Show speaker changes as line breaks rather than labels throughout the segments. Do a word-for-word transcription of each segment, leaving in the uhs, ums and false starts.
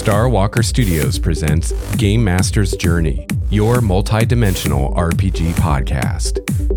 Starwalker Studios presents Game Master's Journey, your multi-dimensional R P G podcast.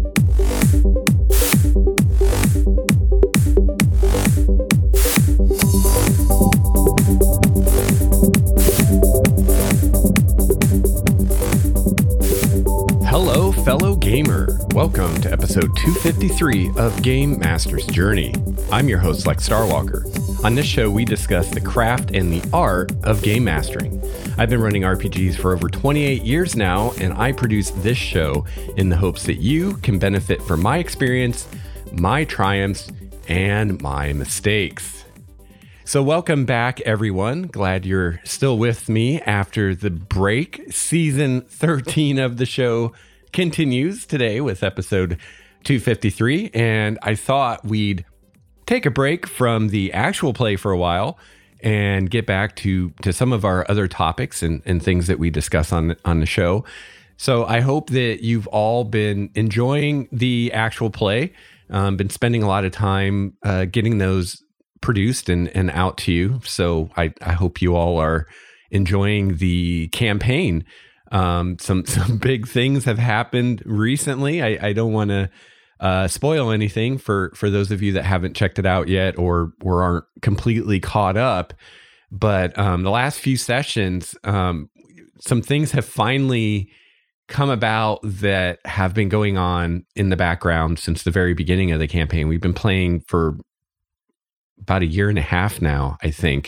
Hello, fellow gamer. Welcome to episode two fifty-three of Game Master's Journey. I'm your host, Lex Starwalker. On this show, we discuss the craft and the art of game mastering. I've been running R P Gs for over twenty-eight years now, and I produce this show in the hopes that you can benefit from my experience, my triumphs, and my mistakes. So welcome back, everyone. Glad you're still with me after the break. Season thirteen of the show continues today with episode two fifty-three, and I thought we'd take a break from the actual play for a while and get back to, to some of our other topics and, and things that we discuss on, on the show. So I hope that you've all been enjoying the actual play, um, been spending a lot of time uh, getting those produced and, and out to you. So I, I hope you all are enjoying the campaign. Um, some, some big things have happened recently. I, I don't want to Uh, spoil anything for, for those of you that haven't checked it out yet or, or aren't completely caught up. But um, the last few sessions, um, some things have finally come about that have been going on in the background since the very beginning of the campaign. We've been playing for about a year and a half now, I think.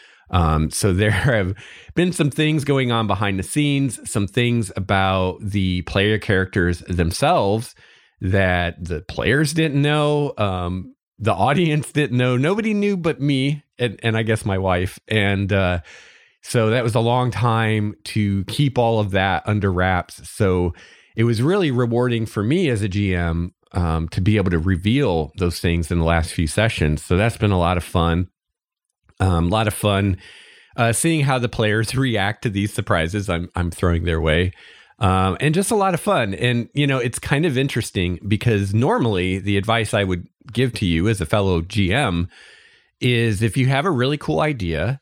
Um, so there have been some things going on behind the scenes, some things about the player characters themselves that the players didn't know, um, the audience didn't know, nobody knew but me and, and I guess my wife. And uh, so that was a long time to keep all of that under wraps. So it was really rewarding for me as a G M um, to be able to reveal those things in the last few sessions. So that's been a lot of fun. Um, a lot of fun uh, seeing how the players react to these surprises I'm I'm throwing their way. Um, and just a lot of fun. And, you know, it's kind of interesting because normally the advice I would give to you as a fellow G M is if you have a really cool idea,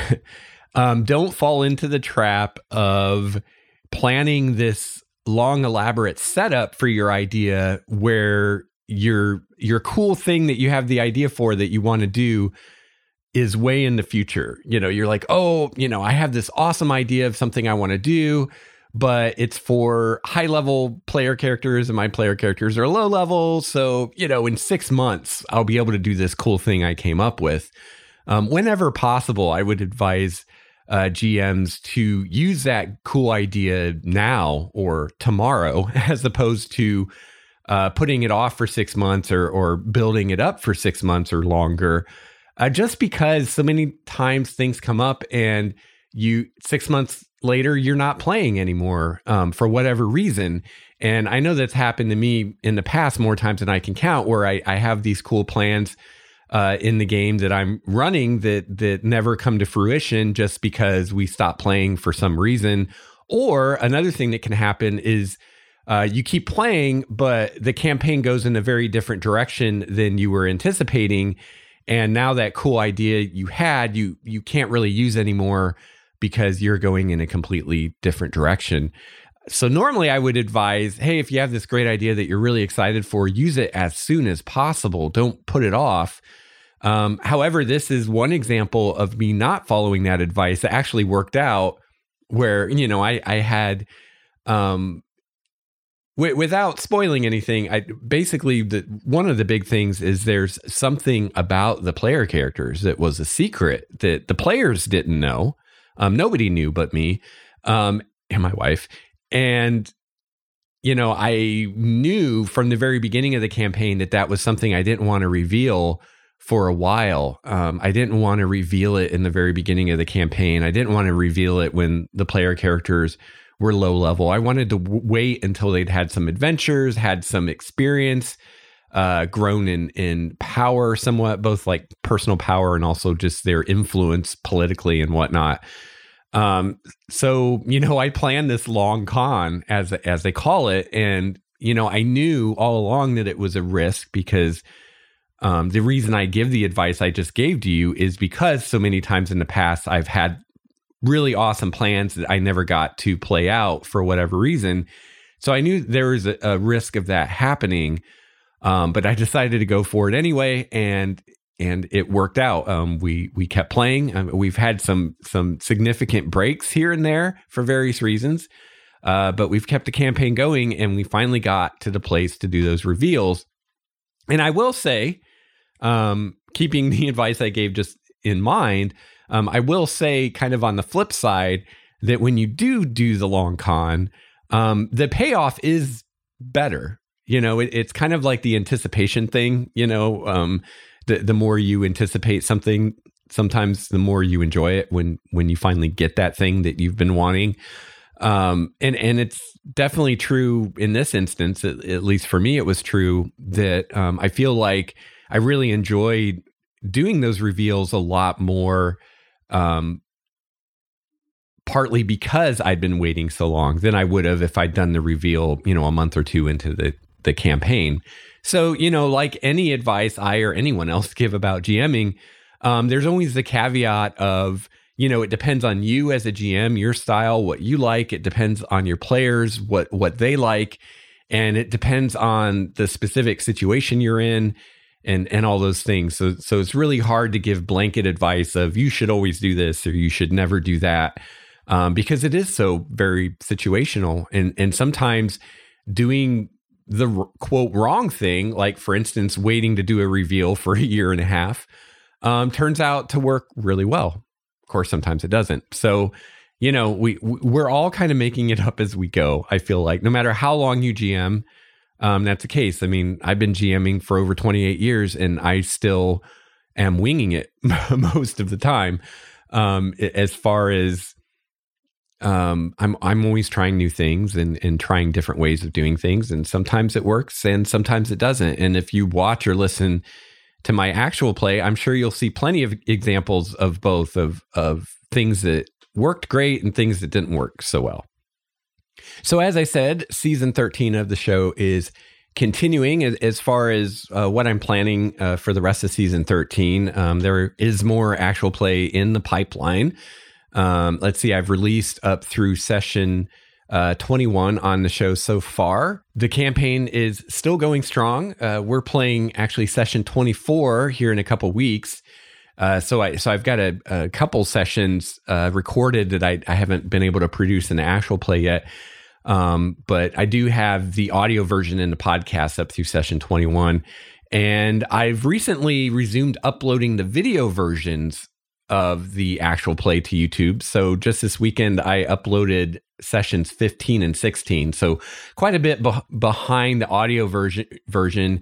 um, don't fall into the trap of planning this long, elaborate setup for your idea where your, your cool thing that you have the idea for that you want to do is way in the future. You know, you're like, oh, you know, I have this awesome idea of something I want to do, but it's for high level player characters and my player characters are low level. So, you know, in six months, I'll be able to do this cool thing I came up with. Um, whenever possible, I would advise uh, G Ms to use that cool idea now or tomorrow, as opposed to uh, putting it off for six months or, or building it up for six months or longer. Uh, just because so many times things come up and you six months later, you're not playing anymore um, for whatever reason. And I know that's happened to me in the past more times than I can count, where I, I have these cool plans uh, in the game that I'm running that that never come to fruition just because we stopped playing for some reason. Or another thing that can happen is uh, you keep playing, but the campaign goes in a very different direction than you were anticipating. And now that cool idea you had, you you can't really use anymore because you're going in a completely different direction. So normally I would advise, hey, if you have this great idea that you're really excited for, use it as soon as possible. Don't put it off. Um, however, this is one example of me not following that advice that actually worked out where, you know, I, I had, um, w- without spoiling anything, I basically, the, one of the big things is there's something about the player characters that was a secret that the players didn't know. Um, nobody knew but me um, and my wife. And, you know, I knew from the very beginning of the campaign that that was something I didn't want to reveal for a while. Um, I didn't want to reveal it in the very beginning of the campaign. I didn't want to reveal it when the player characters were low level. I wanted to w- wait until they'd had some adventures, had some experience, uh, grown in, in power somewhat, both like personal power and also just their influence politically and whatnot. Um, so, you know, I planned this long con as, as they call it. And, you know, I knew all along that it was a risk because, um, the reason I give the advice I just gave to you is because so many times in the past, I've had really awesome plans that I never got to play out for whatever reason. So I knew there was a, a risk of that happening, um, but I decided to go for it anyway, and and it worked out. Um, we we kept playing. Um, we've had some some significant breaks here and there for various reasons, uh, but we've kept the campaign going, and we finally got to the place to do those reveals. And I will say, um, keeping the advice I gave just in mind, um, I will say kind of on the flip side that when you do do the long con, um, the payoff is better. You know, it, it's kind of like the anticipation thing, you know, um, the, the more you anticipate something, sometimes the more you enjoy it when, when you finally get that thing that you've been wanting. Um, and, and it's definitely true in this instance, at, at least for me, it was true that, um, I feel like I really enjoyed doing those reveals a lot more, um, partly because I'd been waiting so long than I would have if I'd done the reveal, you know, a month or two into the, the campaign. So, you know, like any advice I or anyone else give about GMing, um, there's always the caveat of, you know, it depends on you as a G M, your style, what you like. It depends on your players, what what they like, and it depends on the specific situation you're in, and and all those things. So so it's really hard to give blanket advice of you should always do this or you should never do that, um, because it is so very situational, and and sometimes doing the quote wrong thing, like for instance, waiting to do a reveal for a year and a half, um, turns out to work really well. Of course, sometimes it doesn't. So, you know, we, we're all kind of making it up as we go. I feel like no matter how long you G M, um, that's the case. I mean, I've been GMing for over twenty-eight years and I still am winging it most of the time. Um, as far as, um, I'm, I'm always trying new things and, and trying different ways of doing things. And sometimes it works and sometimes it doesn't. And if you watch or listen to my actual play, I'm sure you'll see plenty of examples of both of, of things that worked great and things that didn't work so well. So as I said, season thirteen of the show is continuing. As, as far as uh, what I'm planning uh, for the rest of season thirteen, um, there is more actual play in the pipeline. Um, let's see, I've released up through session Uh, twenty-one on the show so far. The campaign is still going strong. Uh, we're playing actually session twenty-four here in a couple weeks. Uh, so I so I've got a, a couple sessions uh, recorded that I, I haven't been able to produce an actual play yet. Um, but I do have the audio version in the podcast up through session twenty-one. And I've recently resumed uploading the video versions of the actual play to YouTube. So just this weekend, I uploaded sessions fifteen and sixteen. So quite a bit be- behind the audio version version.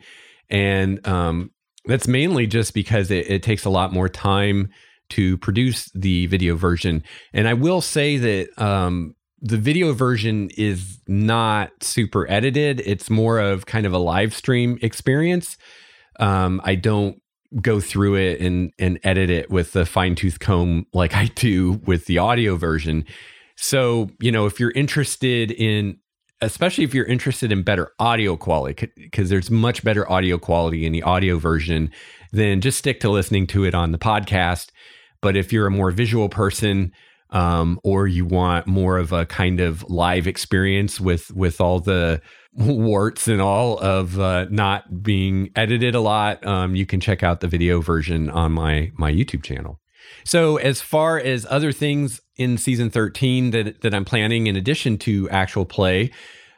And um, that's mainly just because it, it takes a lot more time to produce the video version. And I will say that um, the video version is not super edited. It's more of kind of a live stream experience. Um, I don't go through it and, and edit it with a fine tooth comb like I do with the audio version. So, you know, if you're interested in, especially if you're interested in better audio quality, because there's much better audio quality in the audio version, then just stick to listening to it on the podcast. But if you're a more visual person, um, or you want more of a kind of live experience with, with all the warts and all of uh, not being edited a lot, um, you can check out the video version on my, my YouTube channel. So as far as other things in season thirteen that, that I'm planning, in addition to actual play,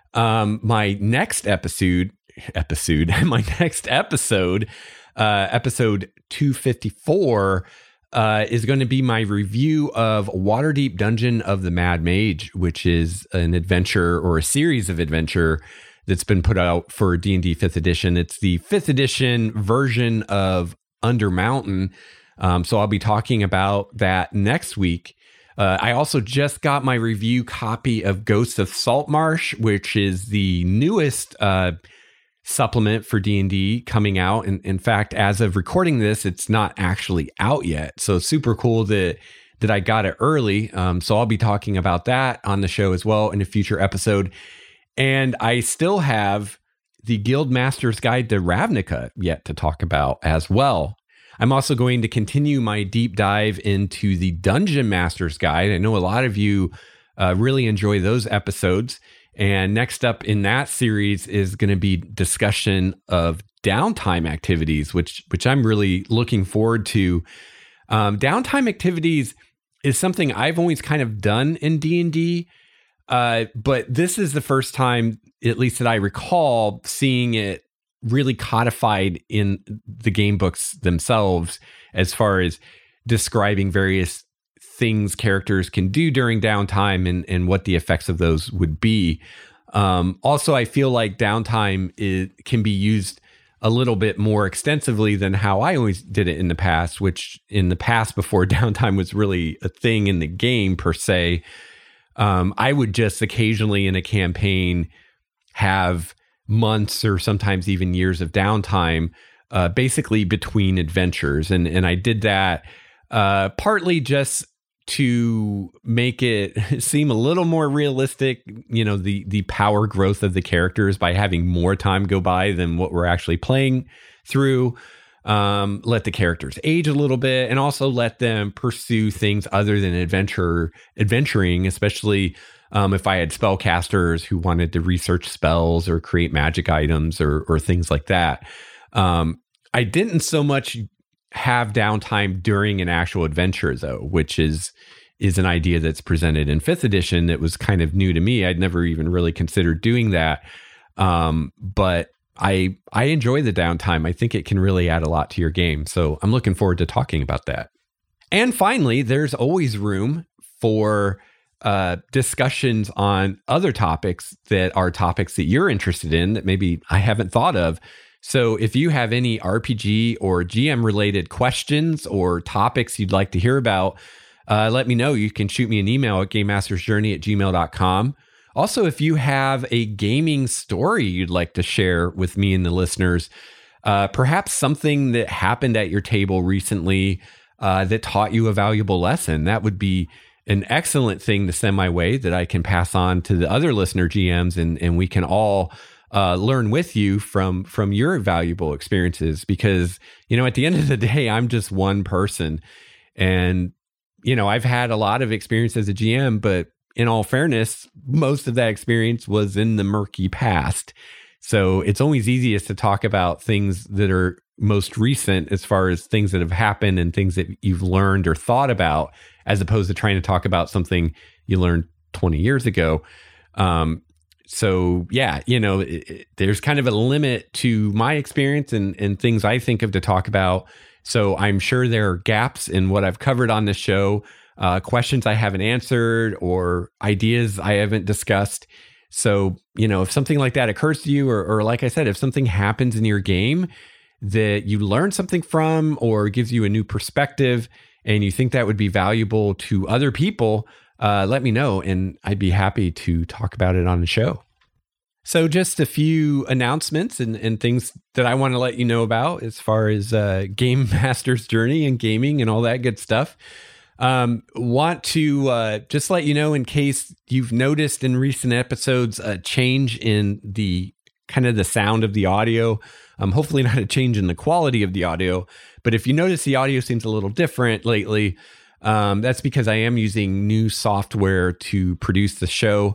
um, my next episode, episode, my next episode, uh, episode two fifty-four, uh, is going to be my review of Waterdeep Dungeon of the Mad Mage, which is an adventure or a series of adventure that's been put out for D and D fifth edition. It's the fifth edition version of Undermountain. Um, so I'll be talking about that next week. Uh, I also just got my review copy of Ghosts of Saltmarsh, which is the newest uh, supplement for D and D coming out. And in fact, as of recording this, it's not actually out yet. So super cool that that I got it early. Um, so I'll be talking about that on the show as well in a future episode. And I still have the Guildmaster's Guide to Ravnica yet to talk about as well. I'm also going to continue my deep dive into the Dungeon Master's Guide. I know a lot of you uh, really enjoy those episodes. And next up in that series is going to be discussion of downtime activities, which which I'm really looking forward to. Um, downtime activities is something I've always kind of done in D and D, uh, but this is the first time, at least that I recall, seeing it really codified in the game books themselves as far as describing various things characters can do during downtime and, and what the effects of those would be. Um, also, I feel like downtime is, can be used a little bit more extensively than how I always did it in the past, which in the past, before downtime was really a thing in the game per se, um, I would just occasionally in a campaign have months or sometimes even years of downtime, uh, basically between adventures. And, and I did that uh, partly just to make it seem a little more realistic, you know, the the power growth of the characters by having more time go by than what we're actually playing through. Um, let the characters age a little bit, and also let them pursue things other than adventure, adventuring, especially um, if I had spellcasters who wanted to research spells or create magic items or or things like that. Um, I didn't so much have downtime during an actual adventure, though, which is is an idea that's presented in fifth edition that was kind of new to me. I'd never even really considered doing that. Um, but I I enjoy the downtime. I think it can really add a lot to your game. So I'm looking forward to talking about that. And finally, there's always room for uh, discussions on other topics that are topics that you're interested in that maybe I haven't thought of. So if you have any R P G or G M related questions or topics you'd like to hear about, uh, let me know. You can shoot me an email at game masters journey at gmail dot com. Also, if you have a gaming story you'd like to share with me and the listeners, uh, perhaps something that happened at your table recently uh, that taught you a valuable lesson, that would be an excellent thing to send my way that I can pass on to the other listener G Ms, and, and we can all Uh, learn with you from from your valuable experiences, because, you know, at the end of the day, I'm just one person, and, you know, I've had a lot of experience as a G M, but in all fairness, most of that experience was in the murky past. So it's always easiest to talk about things that are most recent as far as things that have happened and things that you've learned or thought about, as opposed to trying to talk about something you learned twenty years ago. Um, So yeah, you know, it, it, there's kind of a limit to my experience and, and things I think of to talk about. So I'm sure there are gaps in what I've covered on this show, uh, questions I haven't answered or ideas I haven't discussed. So, you know, if something like that occurs to you, or, or like I said, if something happens in your game that you learn something from or gives you a new perspective and you think that would be valuable to other people, Uh, let me know, and I'd be happy to talk about it on the show. So just a few announcements and, and things that I want to let you know about as far as uh, Game Master's Journey and gaming and all that good stuff. Um, want to uh, just let you know, in case you've noticed in recent episodes a change in the kind of the sound of the audio. Um, hopefully not a change in the quality of the audio, but if you notice the audio seems a little different lately, Um, that's because I am using new software to produce the show.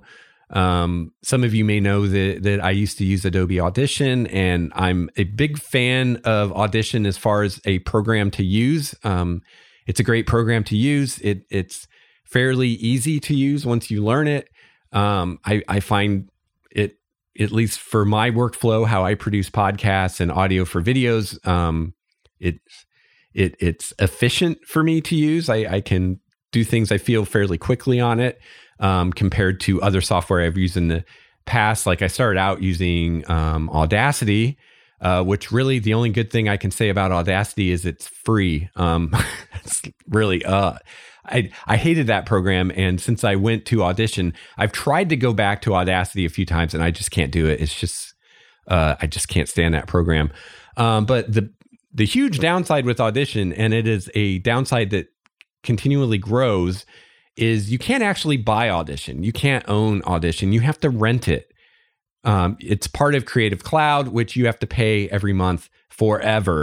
Um, some of you may know that, that I used to use Adobe Audition, and I'm a big fan of Audition as far as a program to use. Um, it's a great program to use. It, it's fairly easy to use once you learn it. Um, I, I find it, at least for my workflow, how I produce podcasts and audio for videos, um, it It it's efficient for me to use. I, I can do things I feel fairly quickly on it, um, compared to other software I've used in the past. Like I started out using um, Audacity, uh, which really the only good thing I can say about Audacity is it's free. Um, it's really, uh, I I hated that program, and since I went to Audition, I've tried to go back to Audacity a few times, and I just can't do it. It's just uh, I just can't stand that program. Um, but the The huge downside with Audition, and it is a downside that continually grows, is you can't actually buy Audition. You can't own Audition. You have to rent it. Um, it's part of Creative Cloud, which you have to pay every month forever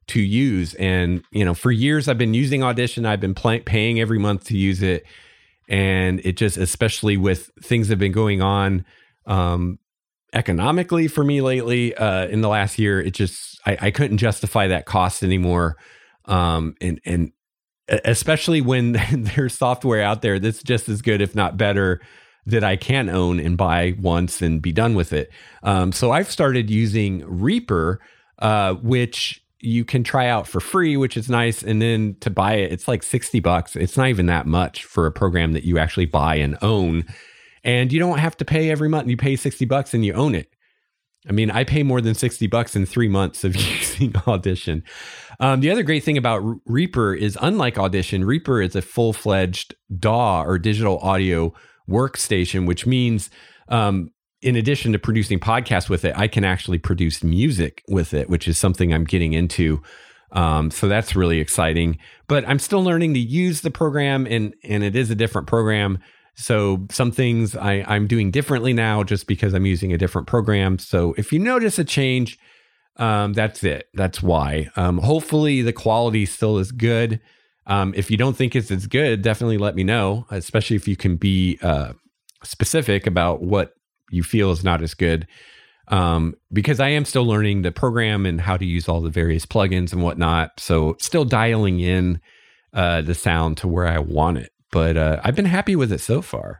to use. And, you know, for years I've been using Audition. I've been play- paying every month to use it. And it just, especially with things that have been going on um, economically for me lately uh, in the last year, it just, I, I couldn't justify that cost anymore. Um, and, and especially when there's software out there that's just as good, if not better, that I can own and buy once and be done with it. Um, so I've started using Reaper, uh, which you can try out for free, which is nice. And then to buy it, it's like sixty bucks. It's not even that much for a program that you actually buy and own. And you don't have to pay every month. You pay sixty bucks and you own it. I mean, I pay more than sixty bucks in three months of using Audition. Um, the other great thing about Reaper is, unlike Audition, Reaper is a full-fledged D A W or digital audio workstation, which means um, in addition to producing podcasts with it, I can actually produce music with it, which is something I'm getting into. Um, so that's really exciting. But I'm still learning to use the program, and and it is a different program. So some things I, I'm doing differently now just because I'm using a different program. So if you notice a change, um, that's it. That's why. Um, hopefully the quality still is good. Um, if you don't think it's as good, definitely let me know, especially if you can be uh, specific about what you feel is not as good. Um, because I am still learning the program and how to use all the various plugins and whatnot. So still dialing in uh, the sound to where I want it. But uh, I've been happy with it so far.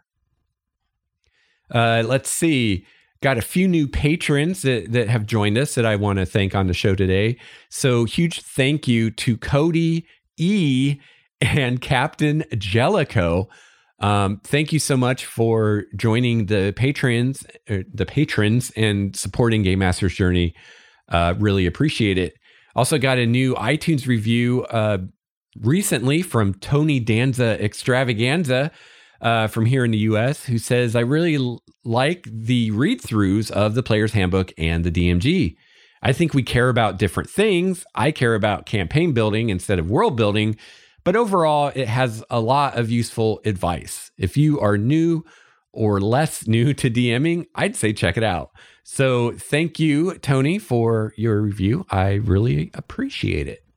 Uh, let's see. Got a few new patrons that, that have joined us that I want to thank on the show today. So huge thank you to Cody E and Captain Jellico. Um, thank you so much for joining the patrons, uh, the patrons, and supporting Game Master's Journey. Uh, really appreciate it. Also got a new iTunes review uh, recently from Tony Danza Extravaganza uh, from here in the U S, who says, I really l- like the read-throughs of the Player's Handbook and the D M G. I think we care about different things. I care about campaign building instead of world building, but overall it has a lot of useful advice. If you are new or less new to DMing, I'd say check it out. So thank you, Tony, for your review. I really appreciate it.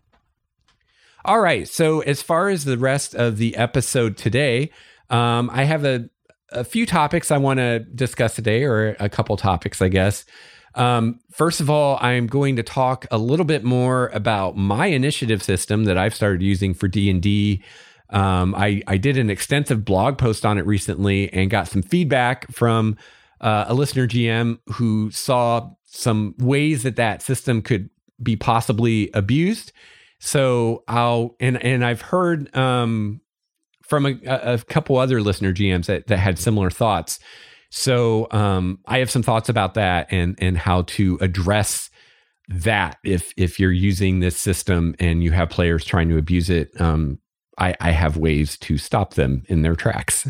All right. So as far as the rest of the episode today, um, I have a, a few topics I want to discuss today, or a couple topics, I guess. Um, first of all, I'm going to talk a little bit more about my initiative system that I've started using for D and D. Um, I, I did an extensive blog post on it recently and got some feedback from uh, a listener G M who saw some ways that that system could be possibly abused. So I'll, and, and I've heard, um, from a, a couple other listener G Ms that, that had similar thoughts. So, um, I have some thoughts about that and, and how to address that. If, if you're using this system and you have players trying to abuse it, um, I, I have ways to stop them in their tracks.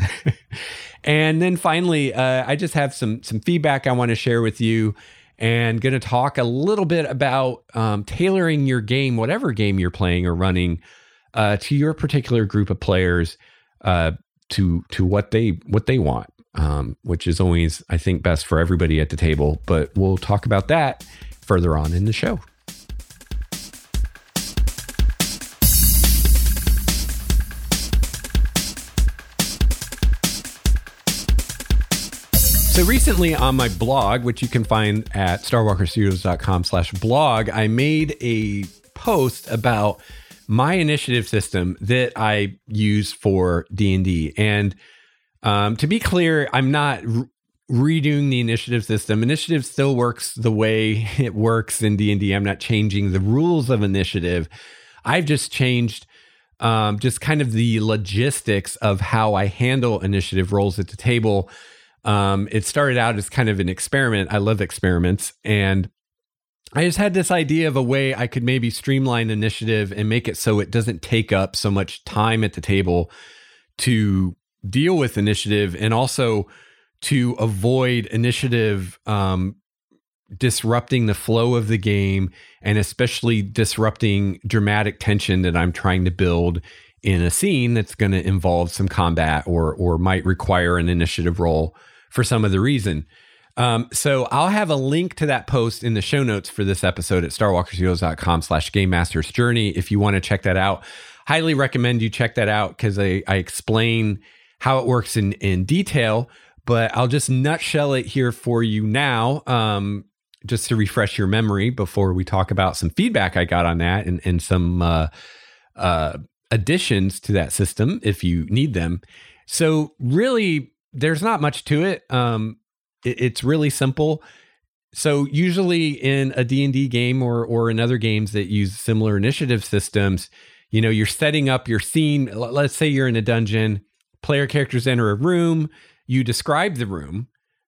And then finally, uh, I just have some, some feedback I want to share with you. And going to talk a little bit about um, tailoring your game, whatever game you're playing or running, uh, to your particular group of players, uh, to to what they what they want, um, which is always, I think, best for everybody at the table. But we'll talk about that further on in the show. So recently on my blog, which you can find at starwalkerstudios.com slash blog, I made a post about my initiative system that I use for D and D. And um, to be clear, I'm not re- redoing the initiative system. Initiative still works the way it works in D and D. I'm not changing the rules of initiative. I've just changed um, just kind of the logistics of how I handle initiative rolls at the table. Um, it started out as kind of an experiment. I love experiments. And I just had this idea of a way I could maybe streamline initiative and make it so it doesn't take up so much time at the table to deal with initiative, and also to avoid initiative um, disrupting the flow of the game, and especially disrupting dramatic tension that I'm trying to build in a scene that's going to involve some combat or or might require an initiative roll for some other reason. Um, so I'll have a link to that post in the show notes for this episode at starwalkerstudios.com slash Game Masters Journey. If you want to check that out, highly recommend you check that out because I, I explain how it works in, in detail, but I'll just nutshell it here for you now, um, just to refresh your memory before we talk about some feedback I got on that and, and some uh, uh, additions to that system if you need them. So really, there's not much to it. Um, It's really simple. So usually in a D and D game or or in other games that use similar initiative systems, you know, you're setting up your scene. Let's say you're in a dungeon, player characters enter a room, you describe the room.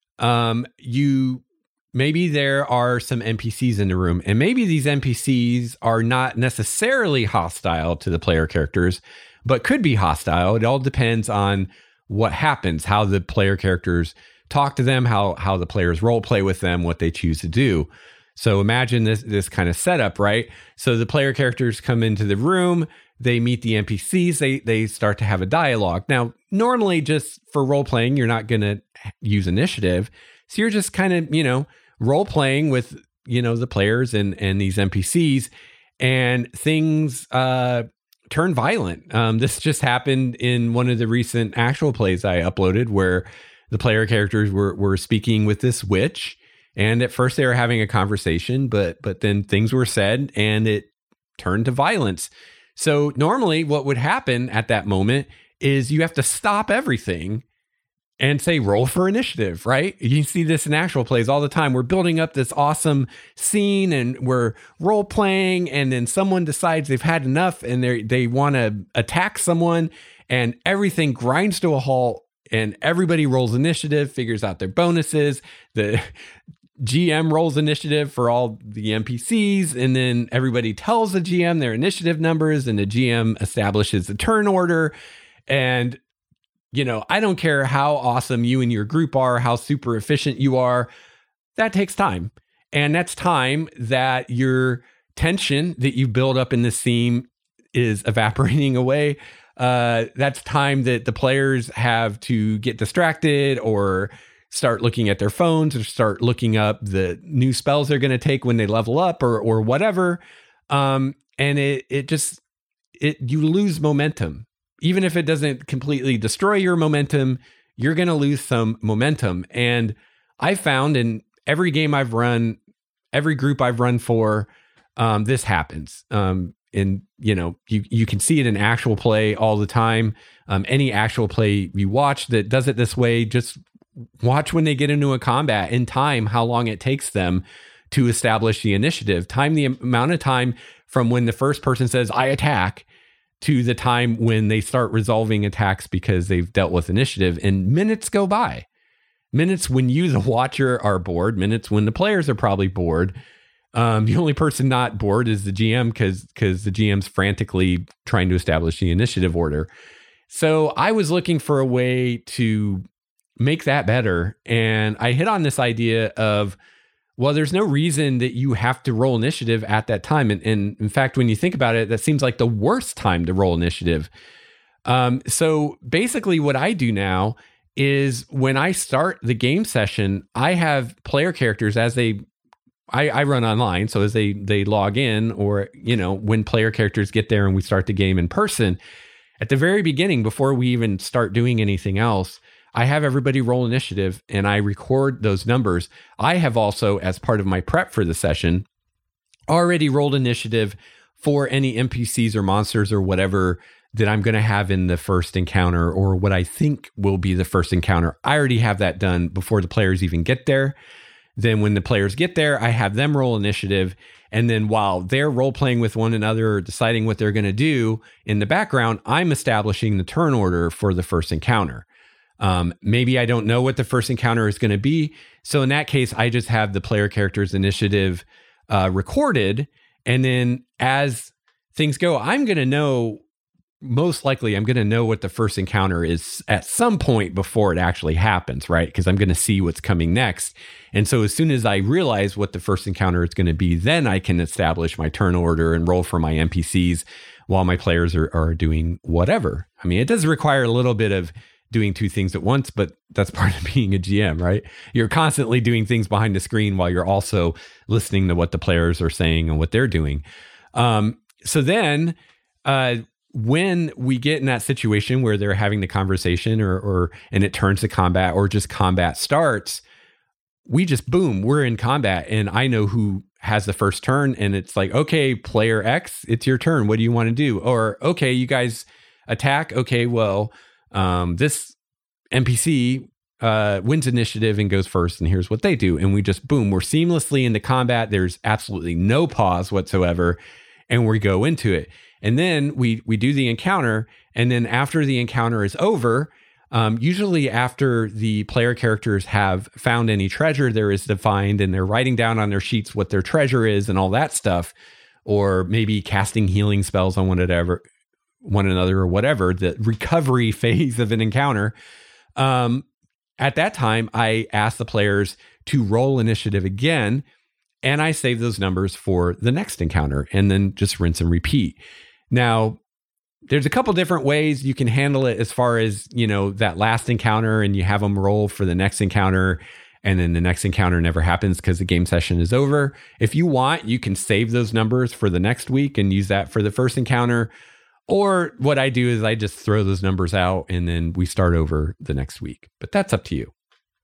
Um, you maybe there are some N P Cs in the room, and maybe these N P Cs are not necessarily hostile to the player characters, but could be hostile. It all depends on what happens, how the player characters talk to them, how how the players role play with them, what they choose to do. So imagine this this kind of setup, right? So the player characters come into the room, they meet the N P Cs, they they start to have a dialogue. Now, normally just for role playing, you're not going to use initiative. So you're just kind of, you know, role playing with, you know, the players and and these N P Cs, and things uh turn violent. Um, this just happened in one of the recent actual plays I uploaded where the player characters were were speaking with this witch, and at first they were having a conversation, but but then things were said and it turned to violence. So normally what would happen at that moment is you have to stop everything and say, roll for initiative, right? You see this in actual plays all the time. We're building up this awesome scene and we're role playing, and then someone decides they've had enough and they they want to attack someone, and everything grinds to a halt. And everybody rolls initiative, figures out their bonuses. The G M rolls initiative for all the N P Cs. And then everybody tells the G M their initiative numbers, and the G M establishes the turn order. And, you know, I don't care how awesome you and your group are, how super efficient you are. That takes time. And that's time that your tension that you build up in the scene is evaporating away. Uh, that's time that the players have to get distracted or start looking at their phones or start looking up the new spells they're going to take when they level up or or whatever. Um, and it it just it you lose momentum. Even if it doesn't completely destroy your momentum, you're going to lose some momentum. And I found in every game I've run, every group I've run for, um, this happens. Um, And, you know, you, you can see it in actual play all the time. Um, any actual play you watch that does it this way, just watch when they get into a combat in time, how long it takes them to establish the initiative. Time the amount of time from when the first person says, I attack, to the time when they start resolving attacks because they've dealt with initiative. And minutes go by. Minutes when you, the watcher, are bored. Minutes when the players are probably bored. Um, the only person not bored is the G M because because the G M's frantically trying to establish the initiative order. So I was looking for a way to make that better. And I hit on this idea of, well, there's no reason that you have to roll initiative at that time. And, and in fact, when you think about it, that seems like the worst time to roll initiative. Um, so basically what I do now is when I start the game session, I have player characters as they I, I run online, so as they they log in, or, you know, when player characters get there and we start the game in person, at the very beginning, before we even start doing anything else, I have everybody roll initiative and I record those numbers. I have also, as part of my prep for the session, already rolled initiative for any N P Cs or monsters or whatever that I'm going to have in the first encounter, or what I think will be the first encounter. I already have that done before the players even get there. Then when the players get there, I have them roll initiative. And then while they're role playing with one another, deciding what they're going to do in the background, I'm establishing the turn order for the first encounter. Um, maybe I don't know what the first encounter is going to be. So in that case, I just have the player character's initiative uh, recorded. And then as things go, I'm going to know, most likely I'm going to know what the first encounter is at some point before it actually happens, right? Because I'm going to see what's coming next. And so as soon as I realize what the first encounter is going to be, then I can establish my turn order and roll for my N P Cs while my players are, are doing whatever. I mean, it does require a little bit of doing two things at once, but that's part of being a G M, right? You're constantly doing things behind the screen while you're also listening to what the players are saying and what they're doing. Um, so then uh, when we get in that situation where they're having the conversation or, or and it turns to combat or just combat starts, we just, boom, we're in combat and I know who has the first turn and it's like, okay, player X, it's your turn. What do you want to do? Or, okay, you guys attack. Okay, well, um, this N P C uh, wins initiative and goes first and here's what they do. And we just, boom, we're seamlessly into combat. There's absolutely no pause whatsoever. And we go into it. And then we we do the encounter. And then after the encounter is over, um, usually after the player characters have found any treasure there is defined and they're writing down on their sheets what their treasure is and all that stuff, or maybe casting healing spells on one another, one another or whatever, the recovery phase of an encounter. Um, at that time, I ask the players to roll initiative again, and I save those numbers for the next encounter and then just rinse and repeat. Now, there's a couple different ways you can handle it as far as, you know, that last encounter and you have them roll for the next encounter and then the next encounter never happens because the game session is over. If you want, you can save those numbers for the next week and use that for the first encounter. Or what I do is I just throw those numbers out and then we start over the next week. But that's up to you.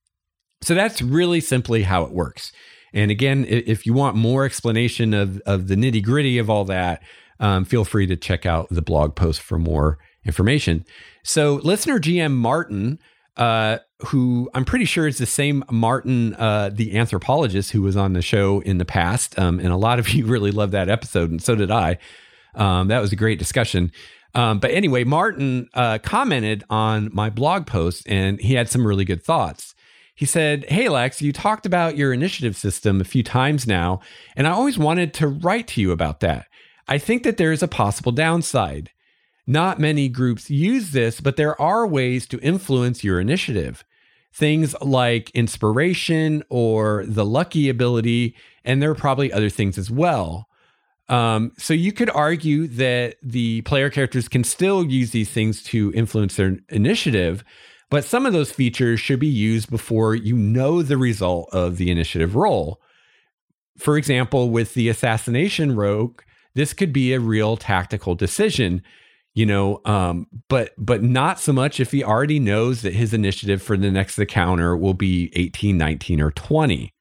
So that's really simply how it works. And again, if you want more explanation of, of the nitty gritty of all that, um, feel free to check out the blog post for more information. So listener G M Martin, uh, who I'm pretty sure is the same Martin, uh, the anthropologist who was on the show in the past. Um, and a lot of you really loved that episode, and so did I. Um, that was a great discussion. Um, but anyway, Martin uh, commented on my blog post, and he had some really good thoughts. He said, "Hey, Lex, you talked about your initiative system a few times now, and I always wanted to write to you about that. I think that there is a possible downside. Not many groups use this, but there are ways to influence your initiative. Things like inspiration or the lucky ability, and there are probably other things as well. Um, so you could argue that the player characters can still use these things to influence their initiative, but some of those features should be used before you know the result of the initiative roll. For example, with the assassination rogue, this could be a real tactical decision, you know, um, but but not so much if he already knows that his initiative for the next encounter will be eighteen, nineteen, or twenty.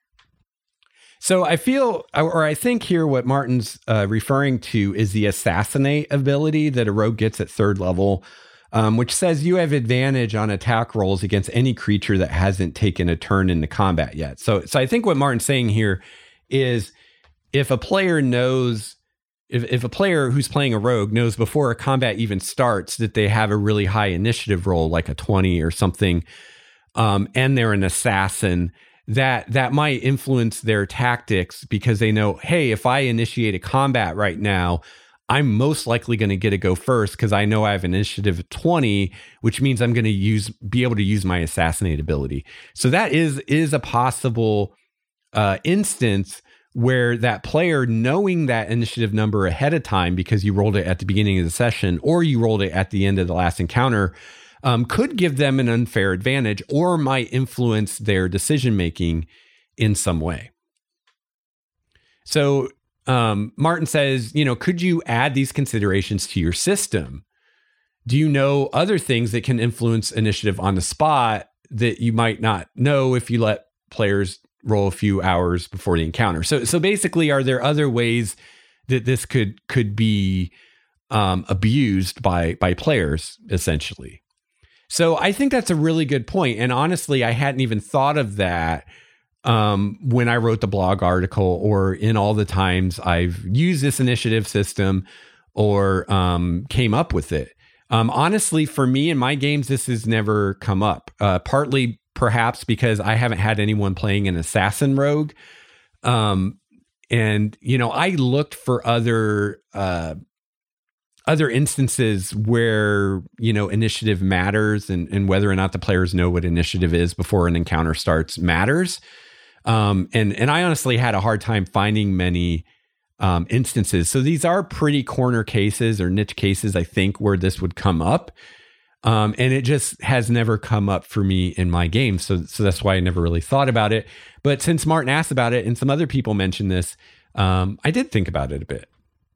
So I feel, or I think here what Martin's uh, referring to is the assassinate ability that a rogue gets at third level, um, which says you have advantage on attack rolls against any creature that hasn't taken a turn into combat yet. So, so I think what Martin's saying here is if a player knows, if, if a player who's playing a rogue knows before a combat even starts that they have a really high initiative roll, like a twenty or something, um, and they're an assassin, that that might influence their tactics because they know, hey, if I initiate a combat right now, I'm most likely going to get to go first because I know I have an initiative of twenty, which means I'm going to use be able to use my assassinate ability. So that is is a possible uh, instance where that player, knowing that initiative number ahead of time because you rolled it at the beginning of the session or you rolled it at the end of the last encounter, Um, could give them an unfair advantage or might influence their decision-making in some way. So um, Martin says, you know, could you add these considerations to your system? Do you know other things that can influence initiative on the spot that you might not know if you let players roll a few hours before the encounter? So, so basically, are there other ways that this could could be um, abused by by players, essentially? So I think that's a really good point. And honestly, I hadn't even thought of that um, when I wrote the blog article or in all the times I've used this initiative system or um, came up with it. Um, honestly, for me in my games, this has never come up, uh, partly perhaps because I haven't had anyone playing an assassin rogue. Um, and, you know, I looked for other uh other instances where, you know, initiative matters and, and whether or not the players know what initiative is before an encounter starts matters. Um, and, and I honestly had a hard time finding many um, instances. So these are pretty corner cases or niche cases, I think, where this would come up. Um, and it just has never come up for me in my game. So, so that's why I never really thought about it. But since Martin asked about it and some other people mentioned this, um, I did think about it a bit.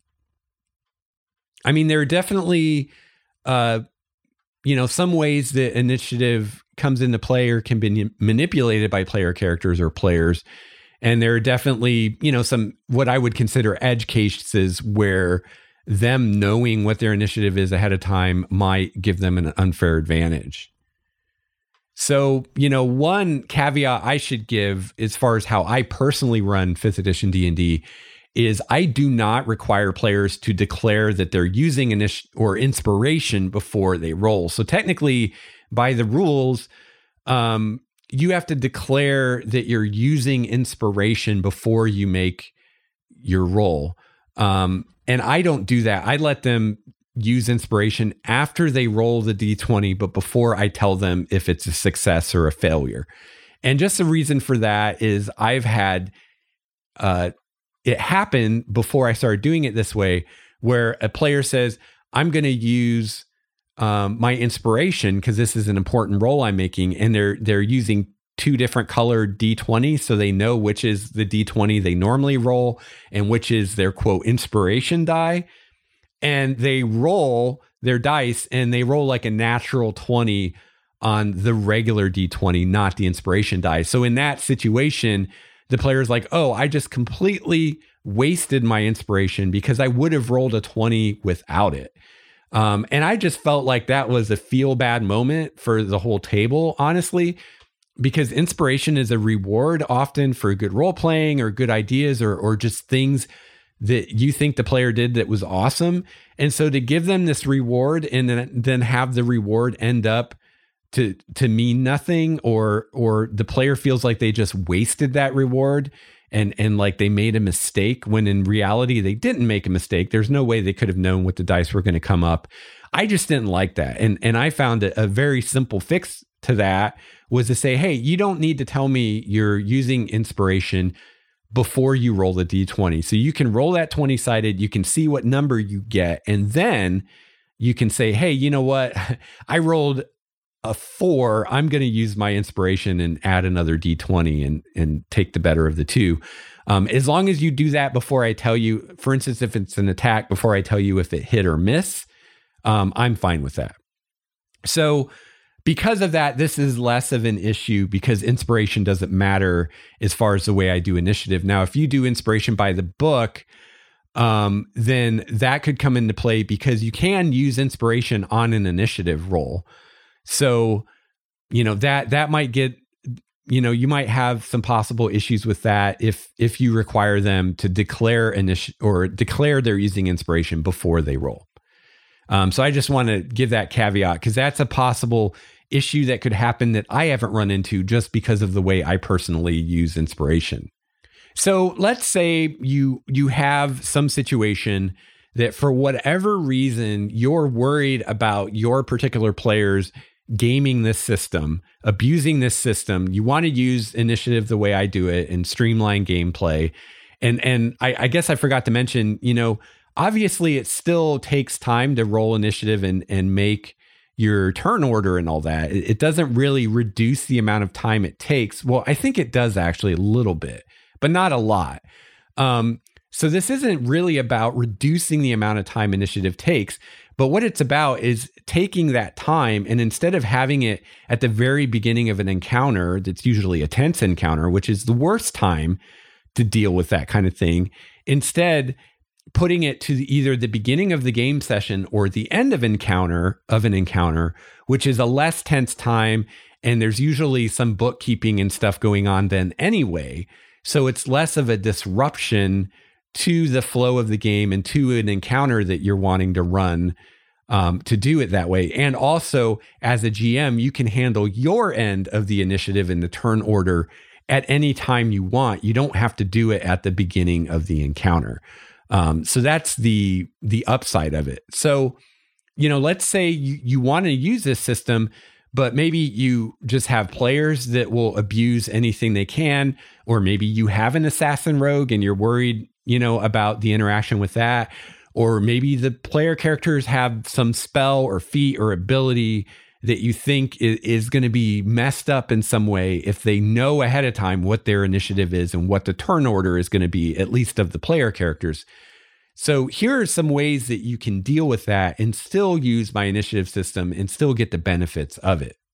I mean, there are definitely, uh, you know, some ways that initiative comes into play or can be manipulated by player characters or players. And there are definitely, you know, some what I would consider edge cases where them knowing what their initiative is ahead of time might give them an unfair advantage. So, you know, one caveat I should give as far as how I personally run fifth edition D and D is I do not require players to declare that they're using initi- or inspiration before they roll. So technically, by the rules, um, you have to declare that you're using inspiration before you make your roll. Um, and I don't do that. I let them use inspiration after they roll the D twenty, but before I tell them if it's a success or a failure. And just the reason for that is I've had uh, it happen before I started doing it this way, where a player says, I'm going to use um, my inspiration because this is an important roll I'm making. And they're they're using two different colored D twenty, so they know which is the D twenty they normally roll and which is their quote inspiration die. And they roll their dice and they roll like a natural twenty on the regular D twenty, not the inspiration die. So in that situation, the player's like, oh, I just completely wasted my inspiration because I would have rolled a twenty without it. Um, and I just felt like that was a feel bad moment for the whole table, honestly, because inspiration is a reward often for good role playing or good ideas or or just things that you think the player did that was awesome. And so to give them this reward and then, then have the reward end up to to mean nothing, or or the player feels like they just wasted that reward and and like they made a mistake when in reality they didn't make a mistake. There's no way they could have known what the dice were going to come up. I just didn't like that. And and I found a, a very simple fix to that was to say, hey, you don't need to tell me you're using inspiration before you roll the D twenty. So you can roll that twenty sided, you can see what number you get, and then you can say, hey, you know what? I rolled a four. I'm going to use my inspiration and add another D twenty and, and take the better of the two. Um, as long as you do that before I tell you, for instance, if it's an attack, before I tell you if it hit or miss, um, I'm fine with that. So because of that, this is less of an issue because inspiration doesn't matter as far as the way I do initiative. Now, if you do inspiration by the book, um, then that could come into play because you can use inspiration on an initiative roll. So, you know, that that might get, you know, you might have some possible issues with that if if you require them to declare initi- or declare they're using inspiration before they roll. Um, so I just want to give that caveat because that's a possible issue that could happen that I haven't run into just because of the way I personally use inspiration. So let's say you you have some situation that for whatever reason, you're worried about your particular players gaming this system, abusing this system. You want to use initiative the way I do it and streamline gameplay. And, and I, I guess I forgot to mention, you know, obviously it still takes time to roll initiative and, and make your turn order and all that. It, it doesn't really reduce the amount of time it takes. Well, I think it does actually a little bit, but not a lot. Um, so this isn't really about reducing the amount of time initiative takes, but what it's about is taking that time and instead of having it at the very beginning of an encounter, that's usually a tense encounter, which is the worst time to deal with that kind of thing, instead putting it to either the beginning of the game session or the end of encounter of an encounter, which is a less tense time. And there's usually some bookkeeping and stuff going on then anyway. So it's less of a disruption to the flow of the game and to an encounter that you're wanting to run um, to do it that way. And also as a G M, you can handle your end of the initiative in the turn order at any time you want. You don't have to do it at the beginning of the encounter. Um, so that's the the upside of it. So, you know, let's say you, you want to use this system, but maybe you just have players that will abuse anything they can, or maybe you have an assassin rogue and you're worried, you know, about the interaction with that, or maybe the player characters have some spell or feat or ability that you think is, is going to be messed up in some way if they know ahead of time what their initiative is and what the turn order is going to be, at least of the player characters. So here are some ways that you can deal with that and still use my initiative system and still get the benefits of it.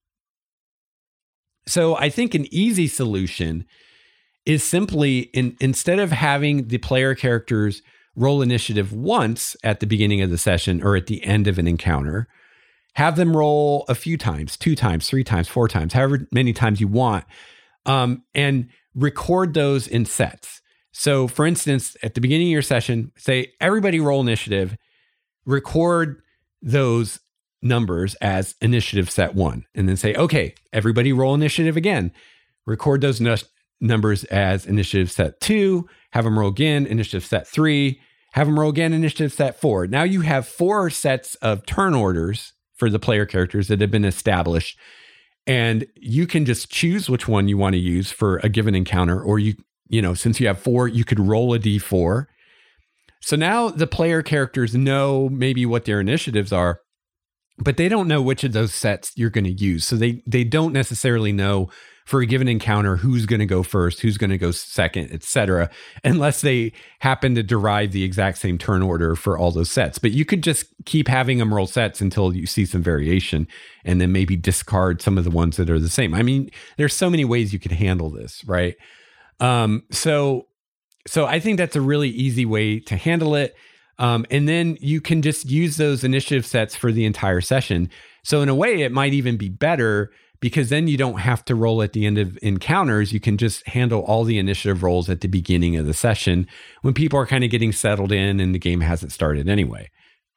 So I think an easy solution is simply in, instead of having the player characters roll initiative once at the beginning of the session or at the end of an encounter, have them roll a few times, two times, three times, four times, however many times you want, um, and record those in sets. So for instance, at the beginning of your session, say everybody roll initiative, record those numbers as initiative set one, and then say, okay, everybody roll initiative again, record those no- numbers as initiative set two, have them roll again, initiative set three, have them roll again, initiative set four. Now you have four sets of turn orders for the player characters that have been established. And you can just choose which one you want to use for a given encounter, or you, you know, since you have four, you could roll a d four. So now the player characters know maybe what their initiatives are, but they don't know which of those sets you're going to use. So they they don't necessarily know for a given encounter who's going to go first, who's going to go second, et cetera, unless they happen to derive the exact same turn order for all those sets. But you could just keep having them roll sets until you see some variation, and then maybe discard some of the ones that are the same. I mean, there's so many ways you could handle this, right? Um, so, so I think that's a really easy way to handle it. Um, and then you can just use those initiative sets for the entire session. So in a way, it might even be better because then you don't have to roll at the end of encounters. You can just handle all the initiative rolls at the beginning of the session when people are kind of getting settled in and the game hasn't started anyway.